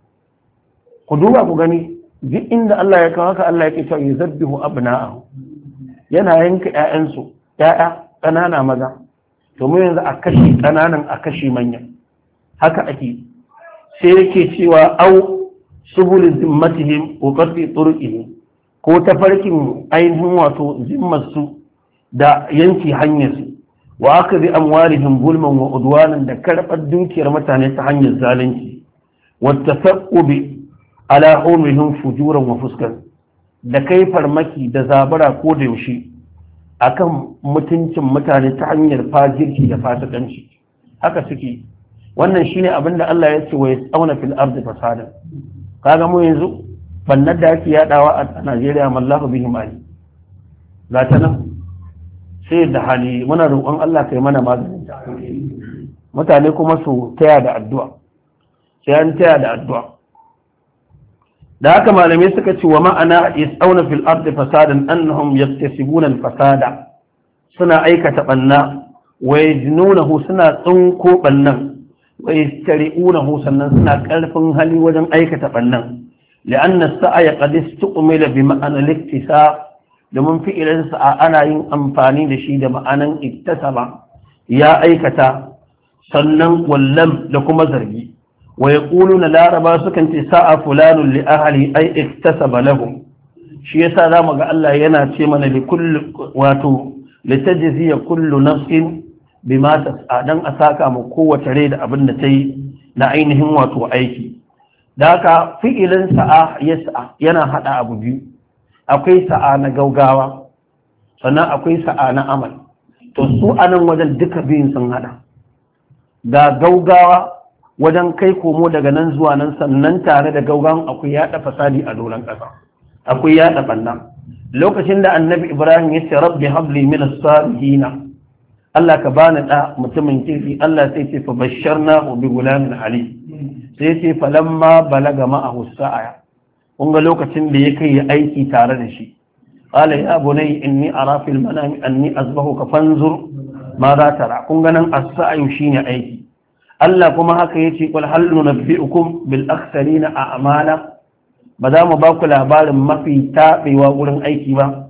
[SPEAKER 1] Ku duba ku gani duk inda Allah ya kawo haka Allah yake cewa yuzabbihu abna'ahu, yana yanka ƴaƴansu, ƴaƴa ƙanana maza, domin yanzu a kashe ƙananan a kashe manya, haka ake. Sai yake cewa au subul zimmatihim wa qat'i turuqihim, ko tafarkin ainihin wato zimmarsu da yanki hanyarsu, wa akhdhi amwalihim zulman wa udwanan, da karɓar dukiyar mutane ta hanyar zalunci, wa tasaqqubi ala umrihim fujuran wa fuskan, da kai farmaki da zabara ko da yaushe akan mutuncin mutane ta hanyar fajirci da fasikanci, haka suke. Wannan shine abin da Allah ya ce wa yas'auna fil ardi fasada. Kaga mu yanzu bannar da ake yadawa a Najeriya mallahu bihim ali, ga ta nan sai da hali muna roƙon Allah kai mana maganin ta. Mutane kuma su taya da addu'a, sai an taya da addu'a. Da haka malamai suka ce wa ma'ana yas'auna fil ardi fasadan annahum yaktasibuna al fasada, suna aikata banna wa yajnunahu suna tsinko bannan wa yastari'unahu sannan suna karfin hali wajen aikata bannan li'anna as-sa'ya qad istuqmila bi ma'ana al-iktisab domin fi'ilin sa'a ana yin amfani da shi da ma'anan iktasaba ya aikata sannan wallam da kuma zargi wa yaquluna laraba sukan ce sa'a fulanun li ahli ay iktasaba lahum shi yasa zamu ga Allah yana ce mana li kulli wato litajziya kullu nafsin bima tas'a dan a saka mu kowace rai da abin da tayi na ainihin wato aiki da haka fi'ilin sa'a yas'a yana hada abu biyu akwai sa'a na gaugawa sannan akwai sa'a na amal to su anan wajen duka biyun sun hada ga gaugawa wajen kai komo daga nan zuwa nan sannan tare da gaugawan akwai yada fasadi a doron ƙasa akwai yada banna lokacin da annabi ibrahim ya ce rabbi habli min as-salihin Allah ka bani da mutumin kirki Allah sai ce fa basharnahu bi gulamin ali sai ce falamma balaga ma'ahu sa'a kun ga lokacin da ya kai aiki tare da shi qala ya bunay inni ara fil manami anni azbahuka fanzur ma za tara kun ga nan as-sa'yu shine aiki Allah kuma haka yace qul hal nunabbiukum bil akhsarina a'mala ba za mu ba ku labarin mafi tabewa wurin aiki ba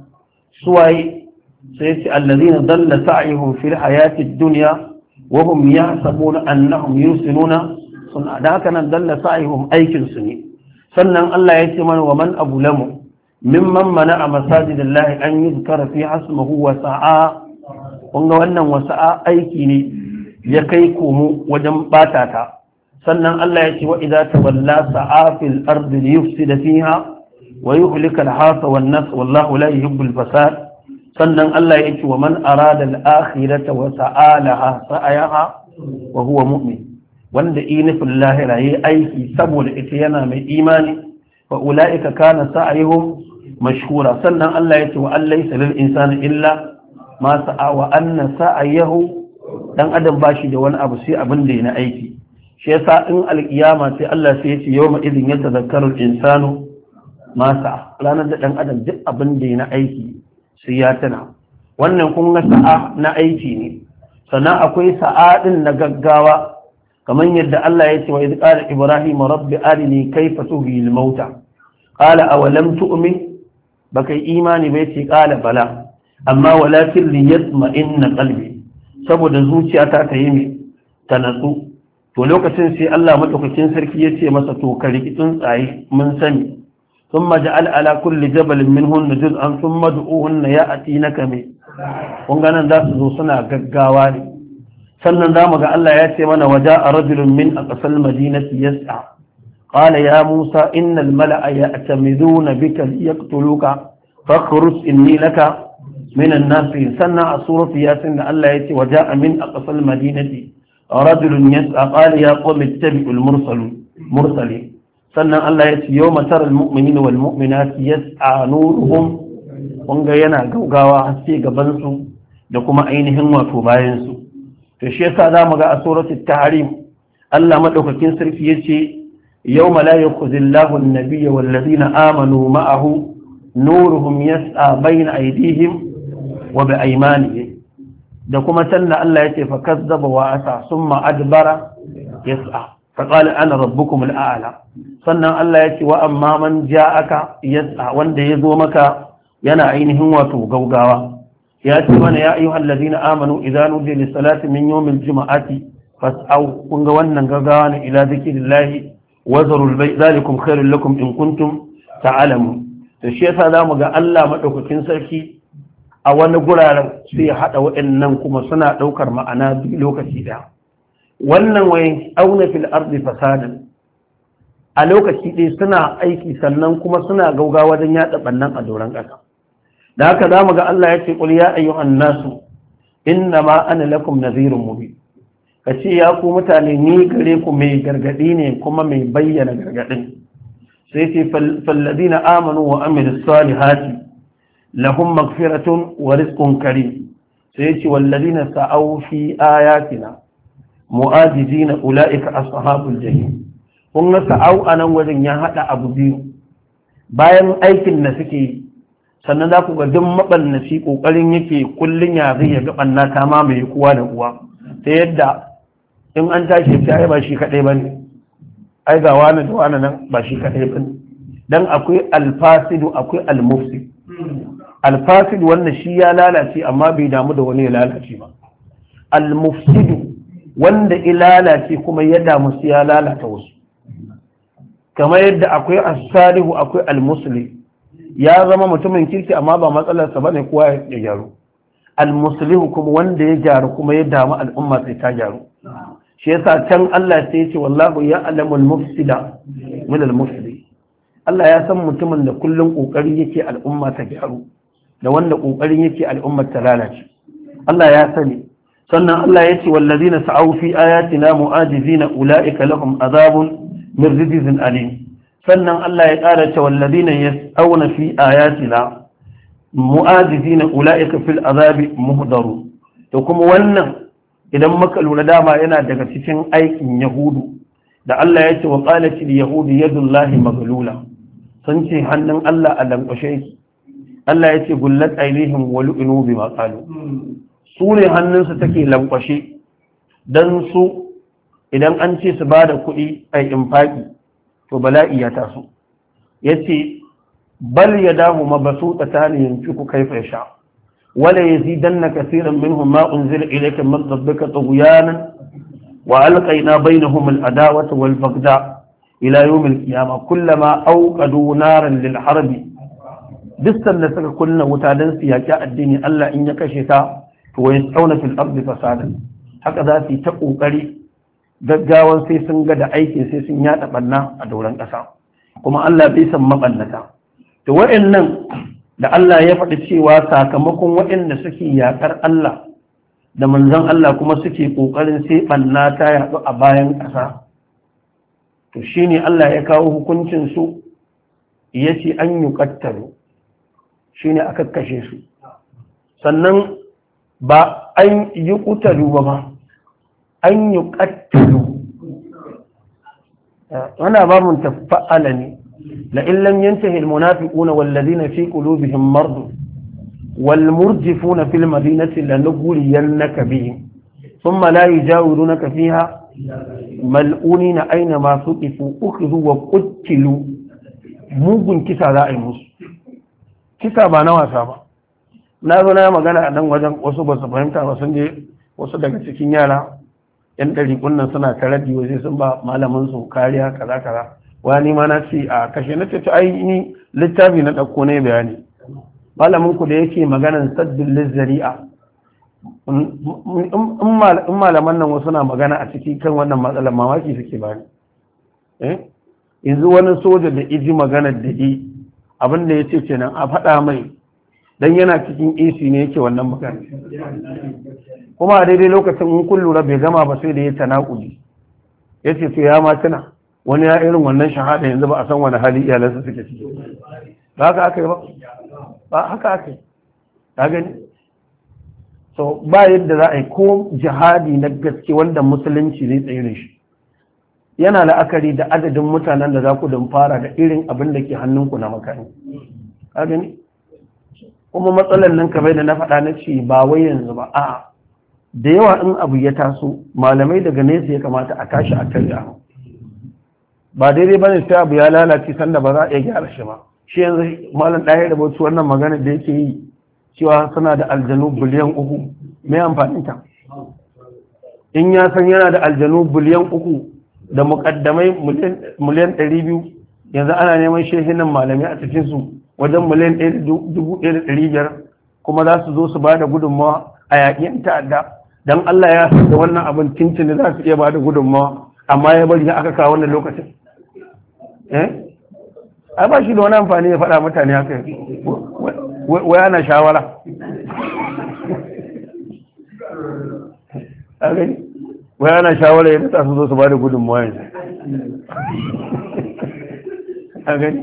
[SPEAKER 1] suwaye sai yace allazina dalla sa'yuhum fil hayati ad-dunya wa hum yahsabuna annahum yusinuna sun'a da haka nan dalla sa'yuhum aikin su ne sannan Allah ya ce mana wa man abulamu mimman mana'a masajidallahi an yuzkara fi hasmuhu wa sa'a kun ga wannan wasa'a aiki ne ya kai komo wajen bata ta sannan Allah ya ce wa idza tawalla sa'a fil ardi liyufsida fiha wa yuhlika al-hasa wan nas wallahu la yuhibbul fasad sannan Allah ya ce wa man arada al-akhirata wa sa'a laha sa'ayaha wa huwa mu'min wanda inifin lahira yi aiki saboda ita yana mai imani wa ula'ika kana sa'ayhum mashhura sannan Allah ya ce wa allaysa lil insani illa ma sa'a wa anna sa'ayahu dan adam bashi da wani abu sai abin da yana aiki shi yasa in alkiyama sai Allah sai ya ce yawma idin yatadhakkaru al-insanu ma sa'a ranar da dan adam duk abin da yana aiki sai ya tana wannan kun ga sa'a na aiki ne sannan akwai sa'a din na gaggawa kamar yadda Allah ya ce wa idh qala ibrahim rabbi arini kayfa tuhyi al-mauta qala awalam tu'min baka imani bai ce qala bala amma walakin liyatma'inna qalbi saboda zuciyata ta yi mi ta natsu to lokacin sai Allah madaukakin sarki ya ce masa to ka riki tsuntsaye mun sani thumma ja'al ala kulli jabalin minhunna juz'an thumma du'uhunna ya'tinaka mi kun ga nan za su zo suna gaggawa ne sannan zamu ga Allah ya ce mana waja'a rajulun min aqsal madinati yas'a qala ya Musa innal mala'a ya'tamiduna bika liyaqtuluka fakhruj inni laka min an-nasirin sannan a surati yasin da Allah ya ce waja'a min aqsal madinati rajulun yas'a qala ya qawmi ittabi'ul mursalin mursalin sannan Allah ya ce yawma taral mu'minina wal mu'minati yas'a nuruhum wanga yana gaugawa haske gaban su da kuma ainihin wato bayan su to shi yasa zamu ga a suratul tahrim Allah madaukakin sarki yace yawma la yakhuzillahu an-nabiyya wal ladina amanu ma'ahu nuruhum yas'a bayna aydihim wa bi aymanihim da kuma sanna Allah yace fa kazzaba wa asa summa adbara yas'a fa qala ana rabbukum al-a'la sannan Allah yace wa amma man ja'aka yas'a wanda yazo maka yana ainihin wato gaugawa ya ce mana ya ayyuhal ladina amanu idza nudiya lis-salati min yawmil jum'ati fas'au kun ga wannan gaggawa ne ila zikrillahi wa zarul bay zalikum khairul lakum in kuntum ta'lamun to shi yasa zamu ga Allah madaukakin sarki a wani guraren sai ya hada waɗannan kuma suna daukar ma'ana duk lokaci da wannan wai auna fil ardi fasadan a lokaci ɗaya suna aiki sannan kuma suna gaugawa wajen yada bannan a doron ƙasa da haka za mu ga Allah ya ce ƙul ya ayyuhan nasu inna ma ana lakum nadhirun mubin ka ce ya ku mutane ni gare ku mai gargadi ne kuma mai bayyana gargadin sai ce falladina amanu wa amilus salihati lahum maghfiratun wa rizqun karim sai ce walladina sa'aw fi ayatina mu'ajizina ulaika ashabul jahim kun ga sa'aw anan wajen ya hada abu biyu bayan aikin da suke sannan za ku ga duk maɓannaci ƙoƙarin yake kullum ya zai ya ga ɓanna ta mamaye kowa da kowa ta yadda in an tashi ya ai ba shi kaɗai ba ne ai ga wani da wani nan ba shi kaɗai ba ne don akwai alfasidu akwai almufsid alfasidu wanda shi ya lalace amma bai damu da wani ya lalace ba almufsidu wanda ya lalace kuma ya damu su ya lalata wasu kamar yadda akwai as-salihu akwai al-muslim ya zama mutumin kirki amma ba matsalarsa bane kowa ya gyaru al-muslihu kuma wanda ya gyaru kuma ya damu al'umma sai ta gyaru shi yasa can Allah sai ya ce wallahu ya'lamu al-mufsida min al-muslim Allah ya san mutumin da kullum kokari yake al'umma ta gyaru da wanda kokarin yake al'umma ta lalace Allah ya sani sannan Allah ya ce wallazina sa'u fi ayatina mu'ajizina ulaika lahum azabun min rijzin alim sannan Allah ya ƙara ce wallazina yas'auna fi ayatina mu'ajizina ulaika fil azabi muhdaru to kuma wannan idan muka lura dama yana daga cikin aikin yahudu da Allah ya ce wa qalat al yahudu yadullahi maghlula sun ce hannun Allah a lankwashe yake Allah ya ce gullat ailihim wa lu'inu bima qalu su ne hannunsu take lankwashe dan su idan an ce su ba da kuɗi a infaki to bala'i ya taso ya ce bal ya damu mabasu tsatani yanki ku kaifa ya sha wala ya zi danna kasiran minhum ma unzila ilayka min rabbika tughyanan wa alqayna bainahum al-adawata wal baghdha ila yawm al-qiyamah kullama awqadu naran lil harbi distan da suka kunna wuta dan su yaki addini Allah in ya kashe ta to wa yasawna fil ardi fasadan haka za su yi ta kokari gaggawan sai sun ga da aikin sai sun yada banna a dauran ƙasa kuma Allah bai san mabannata to wa'annan da Allah ya faɗi cewa sakamakon wa'anda suke yakar Allah da manzon Allah kuma suke kokarin sai banna ta yaɗu a bayan ƙasa to shine Allah ya kawo hukuncin su yace an yuqattalu shine aka kashe su sannan ba an yi kutalu ba ba an yi ƙattalu wana ba mun tafa'ala ne la'illam yantahi almunafiquna wallazina fi qulubihim marad walmurjifuna fil madinati lanughriyannaka bihim thumma la yujawirunaka fiha mal'unina aina ma suqifu ukhidhu wa qutilu mugun kisa za a yi musu kisa ba na wasa ba na zo na magana a nan wajen wasu ba su fahimta ba sun je wasu daga cikin yara yan ɗari kunnan suna ta raddi waje sun ba malamin su kariya kaza kaza wani ma na ce a kashe na ce to ai ni littafi na ɗauko ne bayani malamin ku da yake maganan saddin lizzari'a in malaman nan wasu na magana a ciki kan wannan matsalar mamaki suke bani yanzu wani soja da iji maganar da yi abin da ya ce kenan a faɗa mai dan yana cikin A C ne yake wannan magana kuma a daidai lokacin in kun lura bai gama ba sai da ya tanakuli ya ce to ya ma tuna wani ya irin wannan shahada yanzu ba a san wani hali iyalansa suke ciki ba haka aka yi ba ba haka aka yi ta gani so ba yadda za a yi ko jihadi na gaske wanda musulunci zai tsaye da shi yana la'akari da adadin mutanen da za ku don fara da irin abin da ke hannunku na makani ka gani kuma matsalar nan kamar da na faɗa na ce ba wai yanzu ba a'a da yawa in abu ya taso malamai daga nesa ya kamata a tashi a tarya ba daidai ba ne sai abu ya lalace sanda ba za a iya gyara shi ba shi yanzu malam ɗaya da bautu wannan magana da yake yi cewa suna da aljanu biliyan uku mai amfanin ta in ya san yana da aljanu biliyan uku da muƙaddamai miliyan ɗari biyu yanzu ana neman shehinan malamai a cikinsu wajen miliyan dubu ɗaya da ɗari biyar kuma za su zo su ba da gudunmawa a yaƙin ta'adda don Allah ya da wannan abin cincin za su iya ba da gudunmawa amma ya bari aka kawo wannan lokacin eh ai ba shi da wani amfani ya faɗa mutane haka wai ana shawara wai ana shawara yadda ta su zo su ba da gudunmawa yanzu a gani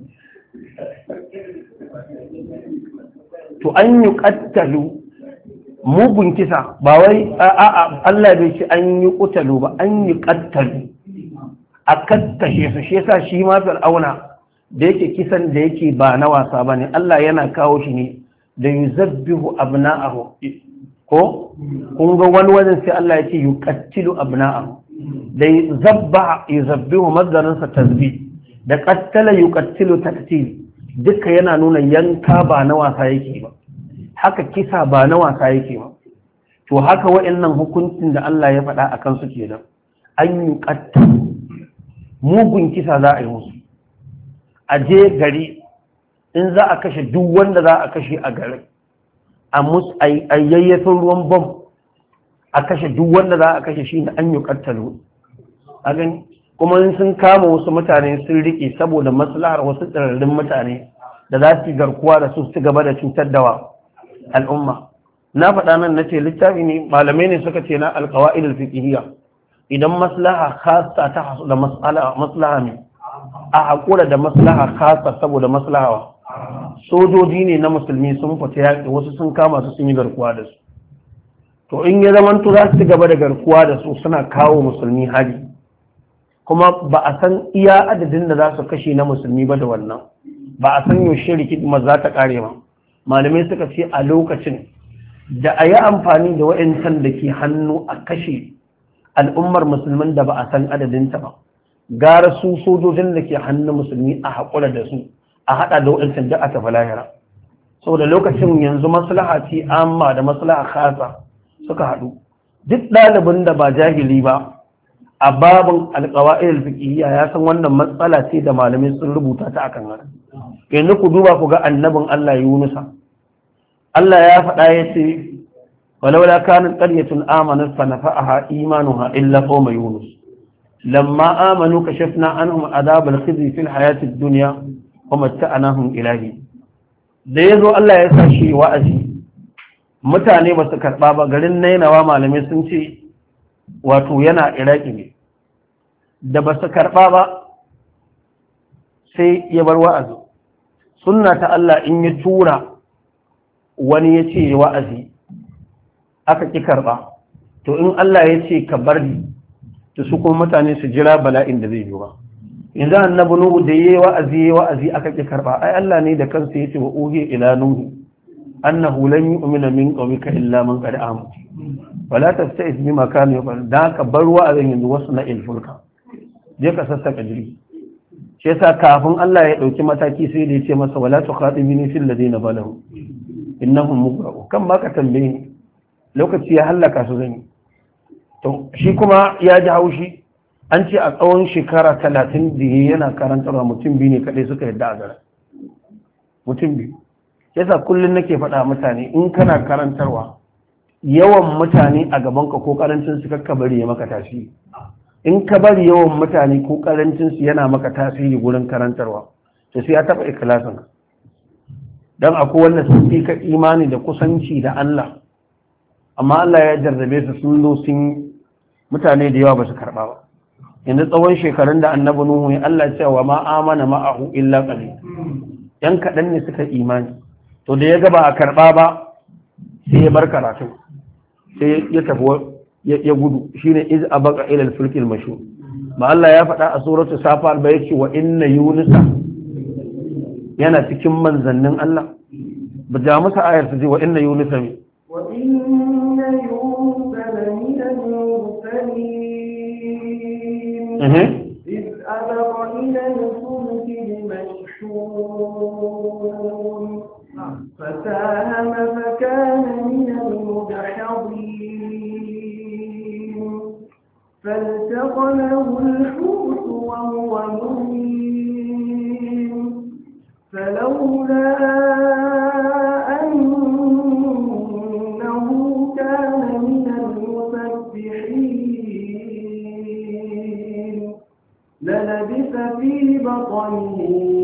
[SPEAKER 1] to an yi ƙattalu mugun kisa ba wai a'a Allah bai ce an yi ƙutalu ba an yi ƙattalu a kattashe su shi yasa shi ma fir'auna da yake kisan da yake ba na wasa bane Allah yana kawo shi ne da yuzabbihu abna'ahu ko kun ga wani wajen sai Allah ya ce yuqattilu abna'ahu da zabba yuzabbihu mazdarin sa tasbih da qattala yuqattilu taqtil duka yana nuna yanka ba na wasa yake ba haka kisa ba na wasa yake ba to haka wa'annan hukuncin da Allah ya faɗa akan su kenan an yuqattalu mugun kisa za a yi musu a je gari in za a kashe duk wanda za a kashe a garin a yayyafin ruwan bom a kashe duk wanda za a kashe shi ne an yi kattalo a gani kuma sun kama wasu mutane sun riƙe saboda maslahar wasu tsirarrin mutane da za su garkuwa da su su gaba da cutar da al'umma na faɗa nan na ce littafi ne malamai ne suka ce na alƙawa'id al-fiqhiyya idan maslaha khassa ta hasu da maslaha ne a haƙura da maslaha khassa saboda maslaha sojoji ne na musulmi sun fita yaƙi wasu sun kama su sun yi garkuwa da su to in ya zamanto za su gaba da garkuwa da su suna kawo musulmi hari kuma ba a san iya adadin da za su kashe na musulmi ba da wannan ba a san yaushe rikidima za ta ƙare ba malamai suka ce a lokacin da a yi amfani da wa'incan da ke hannu a kashe al'ummar musulmin da ba a san adadinta ba gara su sojojin da ke hannun musulmi a haƙura da su a haɗa da wa'incan da a tafi lahira saboda lokacin yanzu maslaha ce amma da maslaha khasa suka haɗu duk ɗalibin da ba jahili ba a babin alƙawa'id al-fiqhiyya ya san wannan matsala ce da malamai sun rubuta ta akan haka yanzu ku duba ku ga annabin Allah Yunusa Allah ya faɗa ya ce walaula kanat qaryatun amanat fa nafa'aha imanuha illa qawma yunus lamma amanu kashafna anhum adhab al-khizy fil hayati ad-dunya wa matta'nahum ilahi da yazo Allah ya sa shi wa'azi mutane ba su karba ba garin nainawa malamai sun ce wato yana iraki ne da ba su karba ba sai ya bar wa'azi sunna ta Allah in ya tura wani ya ce wa'azi aka ƙi karɓa to in Allah ya ce ka bar ni to su kuma mutane su jira bala'in da zai yi ba yanzu annabi nuhu da yayi wa'azi yayi wa'azi aka ƙi karɓa ai Allah ne da kansa yace wa uhi ila nuhu annahu lan yu'mina min qawmika illa man qad amana wala tasta'iz bima kana yaqul da ka bar wa'azin yanzu wasu na ilfulka je ka sassaka jirgi shi yasa kafin Allah ya dauki mataki sai da ya ce masa wala tuqatibini fil ladina balahu innahum mugra'u kan baka tambaye ni lokaci ya halaka su zan to shi kuma ya ji haushi an ce a tsawon shekara talatin da yana karantarwa mutum biyu ne kadai suka yadda a gara mutum biyu yasa kullum nake faɗa mutane in kana karantarwa yawan mutane a gabanka ko karancin su kakka bari ya maka tasiri in ka bari yawan mutane ko karancin su yana maka tasiri gurin karantarwa to sai ya taɓa ikhlasin dan akwai wanda sun fi ka imani da kusanci da Allah amma Allah ya jarrabe su sun zo sun mutane da yawa ba su karɓa ba yanzu tsawon shekarun da annabi Nuhu ya Allah cewa ma amana ma'ahu illa qalil yan kaɗan ne suka imani to da ya ga ba a karɓa ba sai ya bar karatu sai ya tafi ya gudu shine iz abaqa ila al-fulk al-mashhur ba Allah ya faɗa a suratul safat ba yake wa inna yunusa yana cikin manzannin Allah ba ja musu ayar su ji wa inna yunusa mi
[SPEAKER 2] wa inna yunusa lamina al-mursalin iz abaqa ila al-fulk al-mashhur فساهم فكان من المدحضين فالتقمه الحوت وهو مليم فلولا أنه كان من المسبحين للبث في بطنه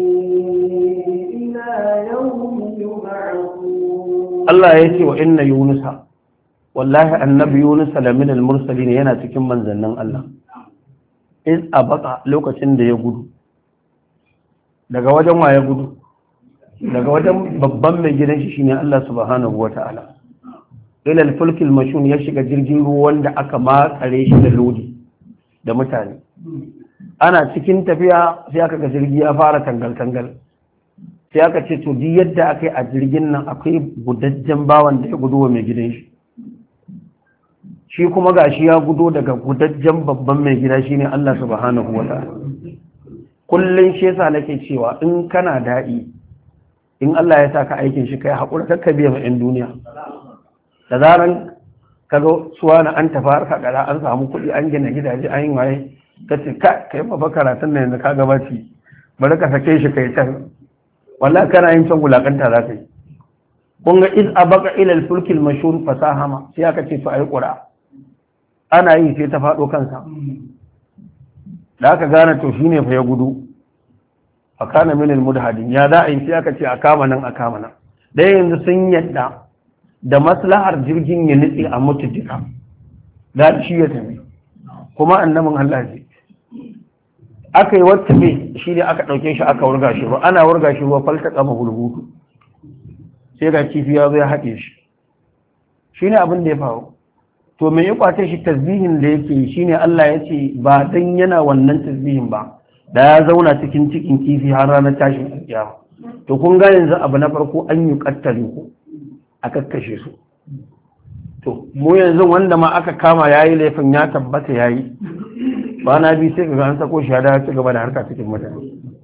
[SPEAKER 2] إلى يوم
[SPEAKER 1] Allah ya ce wa inna Yunusa wallahi annabi Yunus lamin al-mursalin yana cikin manzannin Allah iz abaka lokacin da ya gudu daga wajen waye gudu daga wajen babban mai gidan shi shine Allah subhanahu wata'ala ila al-fulk al-mashhun ya shiga jirgin ruwa wanda aka makare shi da lodi da mutane ana cikin tafiya sai aka ga jirgi ya fara tangal-tangal, sai aka ce to duk yadda aka yi a jirgin nan akwai gudajjen bawan da ya gudu wa mai gidan shi, shi kuma gashi ya gudo daga gudajjen babban mai gida shine Allah subhanahu wa ta'ala. Kullun shi yasa nake cewa in kana da'i, in Allah ya saka aikin shi kai hakura kakka biya ma 'yan duniya. Da zaran kaga suwa na an tafi harka gara an samu kuɗi an gina gidaje an yi waye kace ka kai ba karatun nan yanzu ka gabaci bari ka sake shi kai can, wallahi kana yin can gulakanta za ka yi. kun ga iz abaka ila al-fulk al-mashhur fasahama sai aka ce to ayi qura ana yi sai ta fado kansa da aka gane to shine fa ya gudu akana min al-mudhadin ya da ai sai aka ce a kama nan a kama nan dai yanzu sun yadda da maslahar jirgin ya nitsi a mutu duka da shi ya tafi kuma annabin Allah ne aka yi wata me shi ne aka ɗauke shi aka wurga shi ruwa ana wurga shi ruwa falta kama hulhutu sai ga kifi ya zo ya haɗe shi shi ne abin da ya faru to me ya kwace shi tasbihin da yake yi shi ne Allah ya ce ba dan yana wannan tasbihin ba da ya zauna cikin cikin kifi har ranar tashin alƙiyama to kun ga yanzu abu na farko an yi kattare ku a kakkashe su to mu yanzu wanda ma aka kama yayi laifin ya tabbata yayi ba na bi sai ga an sako shi ya ci gaba da harka cikin mutane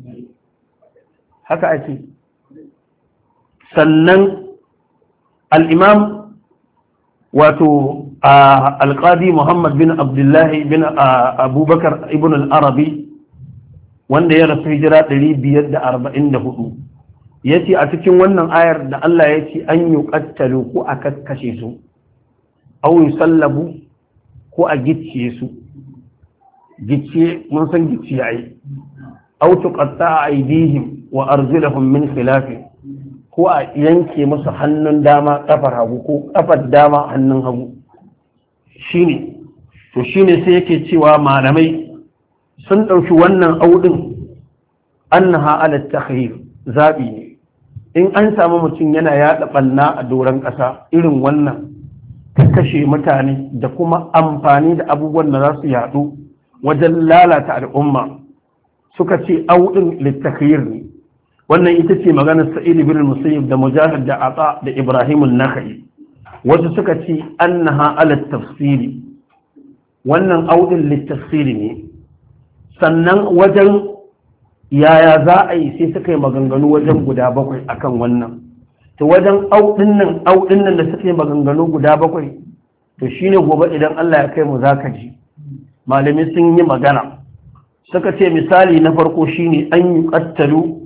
[SPEAKER 1] haka ake. Sannan al-imam wato al-qadi Muhammad bin Abdullah bin Abubakar ibn al-Arabi wanda ya rasu hijira ɗari biyar da arba'in da hudu yace a cikin wannan ayar da Allah ya ce an yuqattalu ko a kakkashe su aw yusallabu ko a gicciye su gicciye mun san gicciye ai aw tuqatta aydihim wa arjuluhum min khilaf ko a yanke musu hannun dama kafar hagu ko kafar dama hannun hagu shine to shine sai yake cewa malamai sun dauki wannan audin annaha ala takhyir zabi ne in an samu mutum yana yaɗa ɓanna a doron ƙasa irin wannan kashe mutane da kuma amfani da abubuwan da za su yaɗu wajen lalata al'umma suka ce auɗin littakiyir ne wannan ita ce maganar sa'id ibn musayyib da mujahid da ata da ibrahim an-nakhai wasu suka ce annaha ala tafsiri wannan auɗin littafsiri ne sannan wajen yaya za a yi sai suka yi maganganu wajen guda bakwai akan wannan to wajen auɗin nan auɗin nan da suka yi maganganu guda bakwai to shine gobe idan Allah ya kai mu zaka ji malami sun yi magana suka ce misali na farko shine an yi qattalu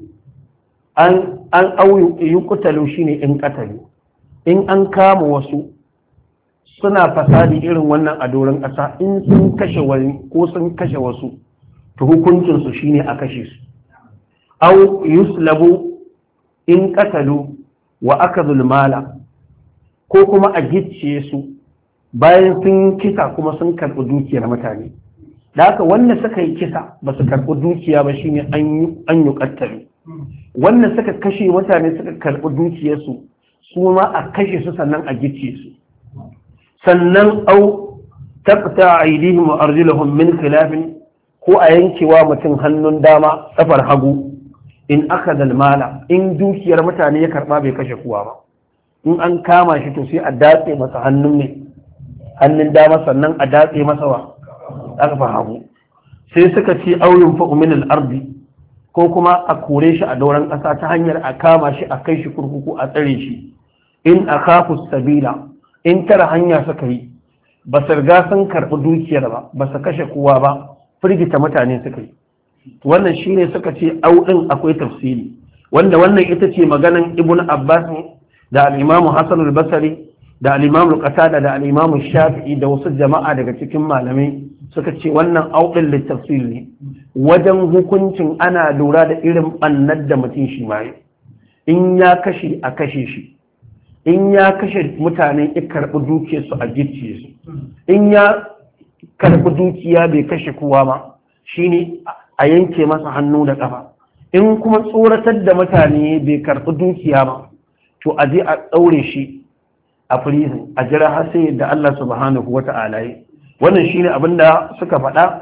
[SPEAKER 1] an an au yuqtalu shine in qatalu in an kama wasu suna fasadi irin wannan a doron ƙasa in sun kashe wani ko sun kashe wasu to hukuncin su shine a kashe su aw yuslabu in qatalu wa akadul mala ko kuma a gicciye su bayan sun kisa kuma sun karɓi dukiyar mutane da haka wanda suka yi kisa ba su karɓi dukiya ba shine an yi ƙattari wanda suka kashe mutane suka karɓi dukiyarsu su ma a kashe su sannan a gicciye su sannan au taqta aydihim wa arjuluhum min khilafin ko a yankewa mutum hannun dama tsafar hagu in aka dalmala in dukiyar mutane ya karba bai kashe kuwa ba in an kama shi to sai a datse masa hannun ne hannun dama sannan a datse masa wa alfa hagu sai suka ce auyin fa min al-ardi ko kuma a kore shi a dauran ƙasa ta hanyar a kama shi a kai shi kurkuku a tsare shi in akhafu sabila in tara hanya suka yi ba su riga sun karɓi dukiyar ba ba su kashe kowa ba firgita mutane suka yi wannan shine suka ce audin akwai tafsiri wanda wannan ita ce maganan ibnu abbas da al-imam hasan al-basri da al-imam al-qatada da al-imam shafi'i da wasu jama'a daga cikin malamai suka ce wannan audin littafsir ne wajen hukuncin ana lura da irin bannar da mutum shi mai in ya kashe a kashe shi in ya kashe mutane ya karbi dukiyarsu a gicciye su in ya karbi dukiya bai kashe kowa ba shine a yanke masa hannu da ƙafa in kuma tsoratar da mutane bai karɓi dukiya ba to a je a ɗaure shi a prison a jira har sai da Allah subhanahu wa ta'ala yi wannan shine abin da suka faɗa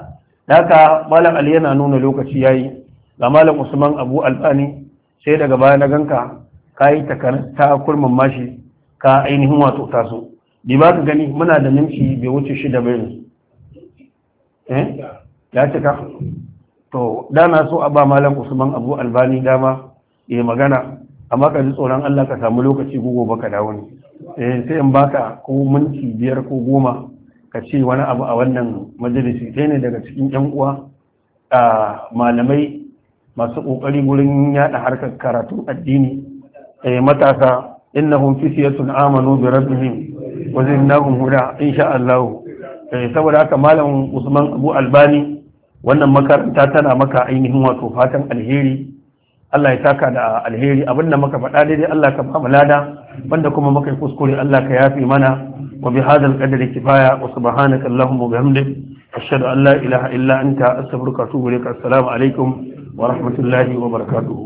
[SPEAKER 1] haka malam Ali yana nuna lokaci yayi ga malam Usman Abu Albani sai daga baya na ganka kai ta kurmin mashi ka ainihin wato taso bi ba ka gani muna da minti bai wuce shida ba yanzu eh ya cika to da na so a ba malam Usman Abu Albani dama ya magana amma ka ji tsoron Allah ka samu lokaci gugu baka dawo ne eh sai in baka ko minti biyar ko goma ka ce wani abu a wannan majalisi sai ne daga cikin yan uwa a malamai masu kokari gurin yada harkar karatun addini eh matasa innahum fisyatun amanu bi rabbihim wa zinnahum huda insha Allah eh saboda haka malam Usman Abu Albani wannan makaranta tana maka ainihin wato fatan alheri Allah ya taka da alheri abinda muka faɗa daidai Allah ka ba mu lada banda kuma muka kuskure Allah ka yafi mana wa bi hadal qadri kifaya wa subhanaka allahumma wa bihamdik ashhadu an la ilaha illa anta astaghfiruka wa atubu ilaik assalamu alaikum wa rahmatullahi wa barakatuh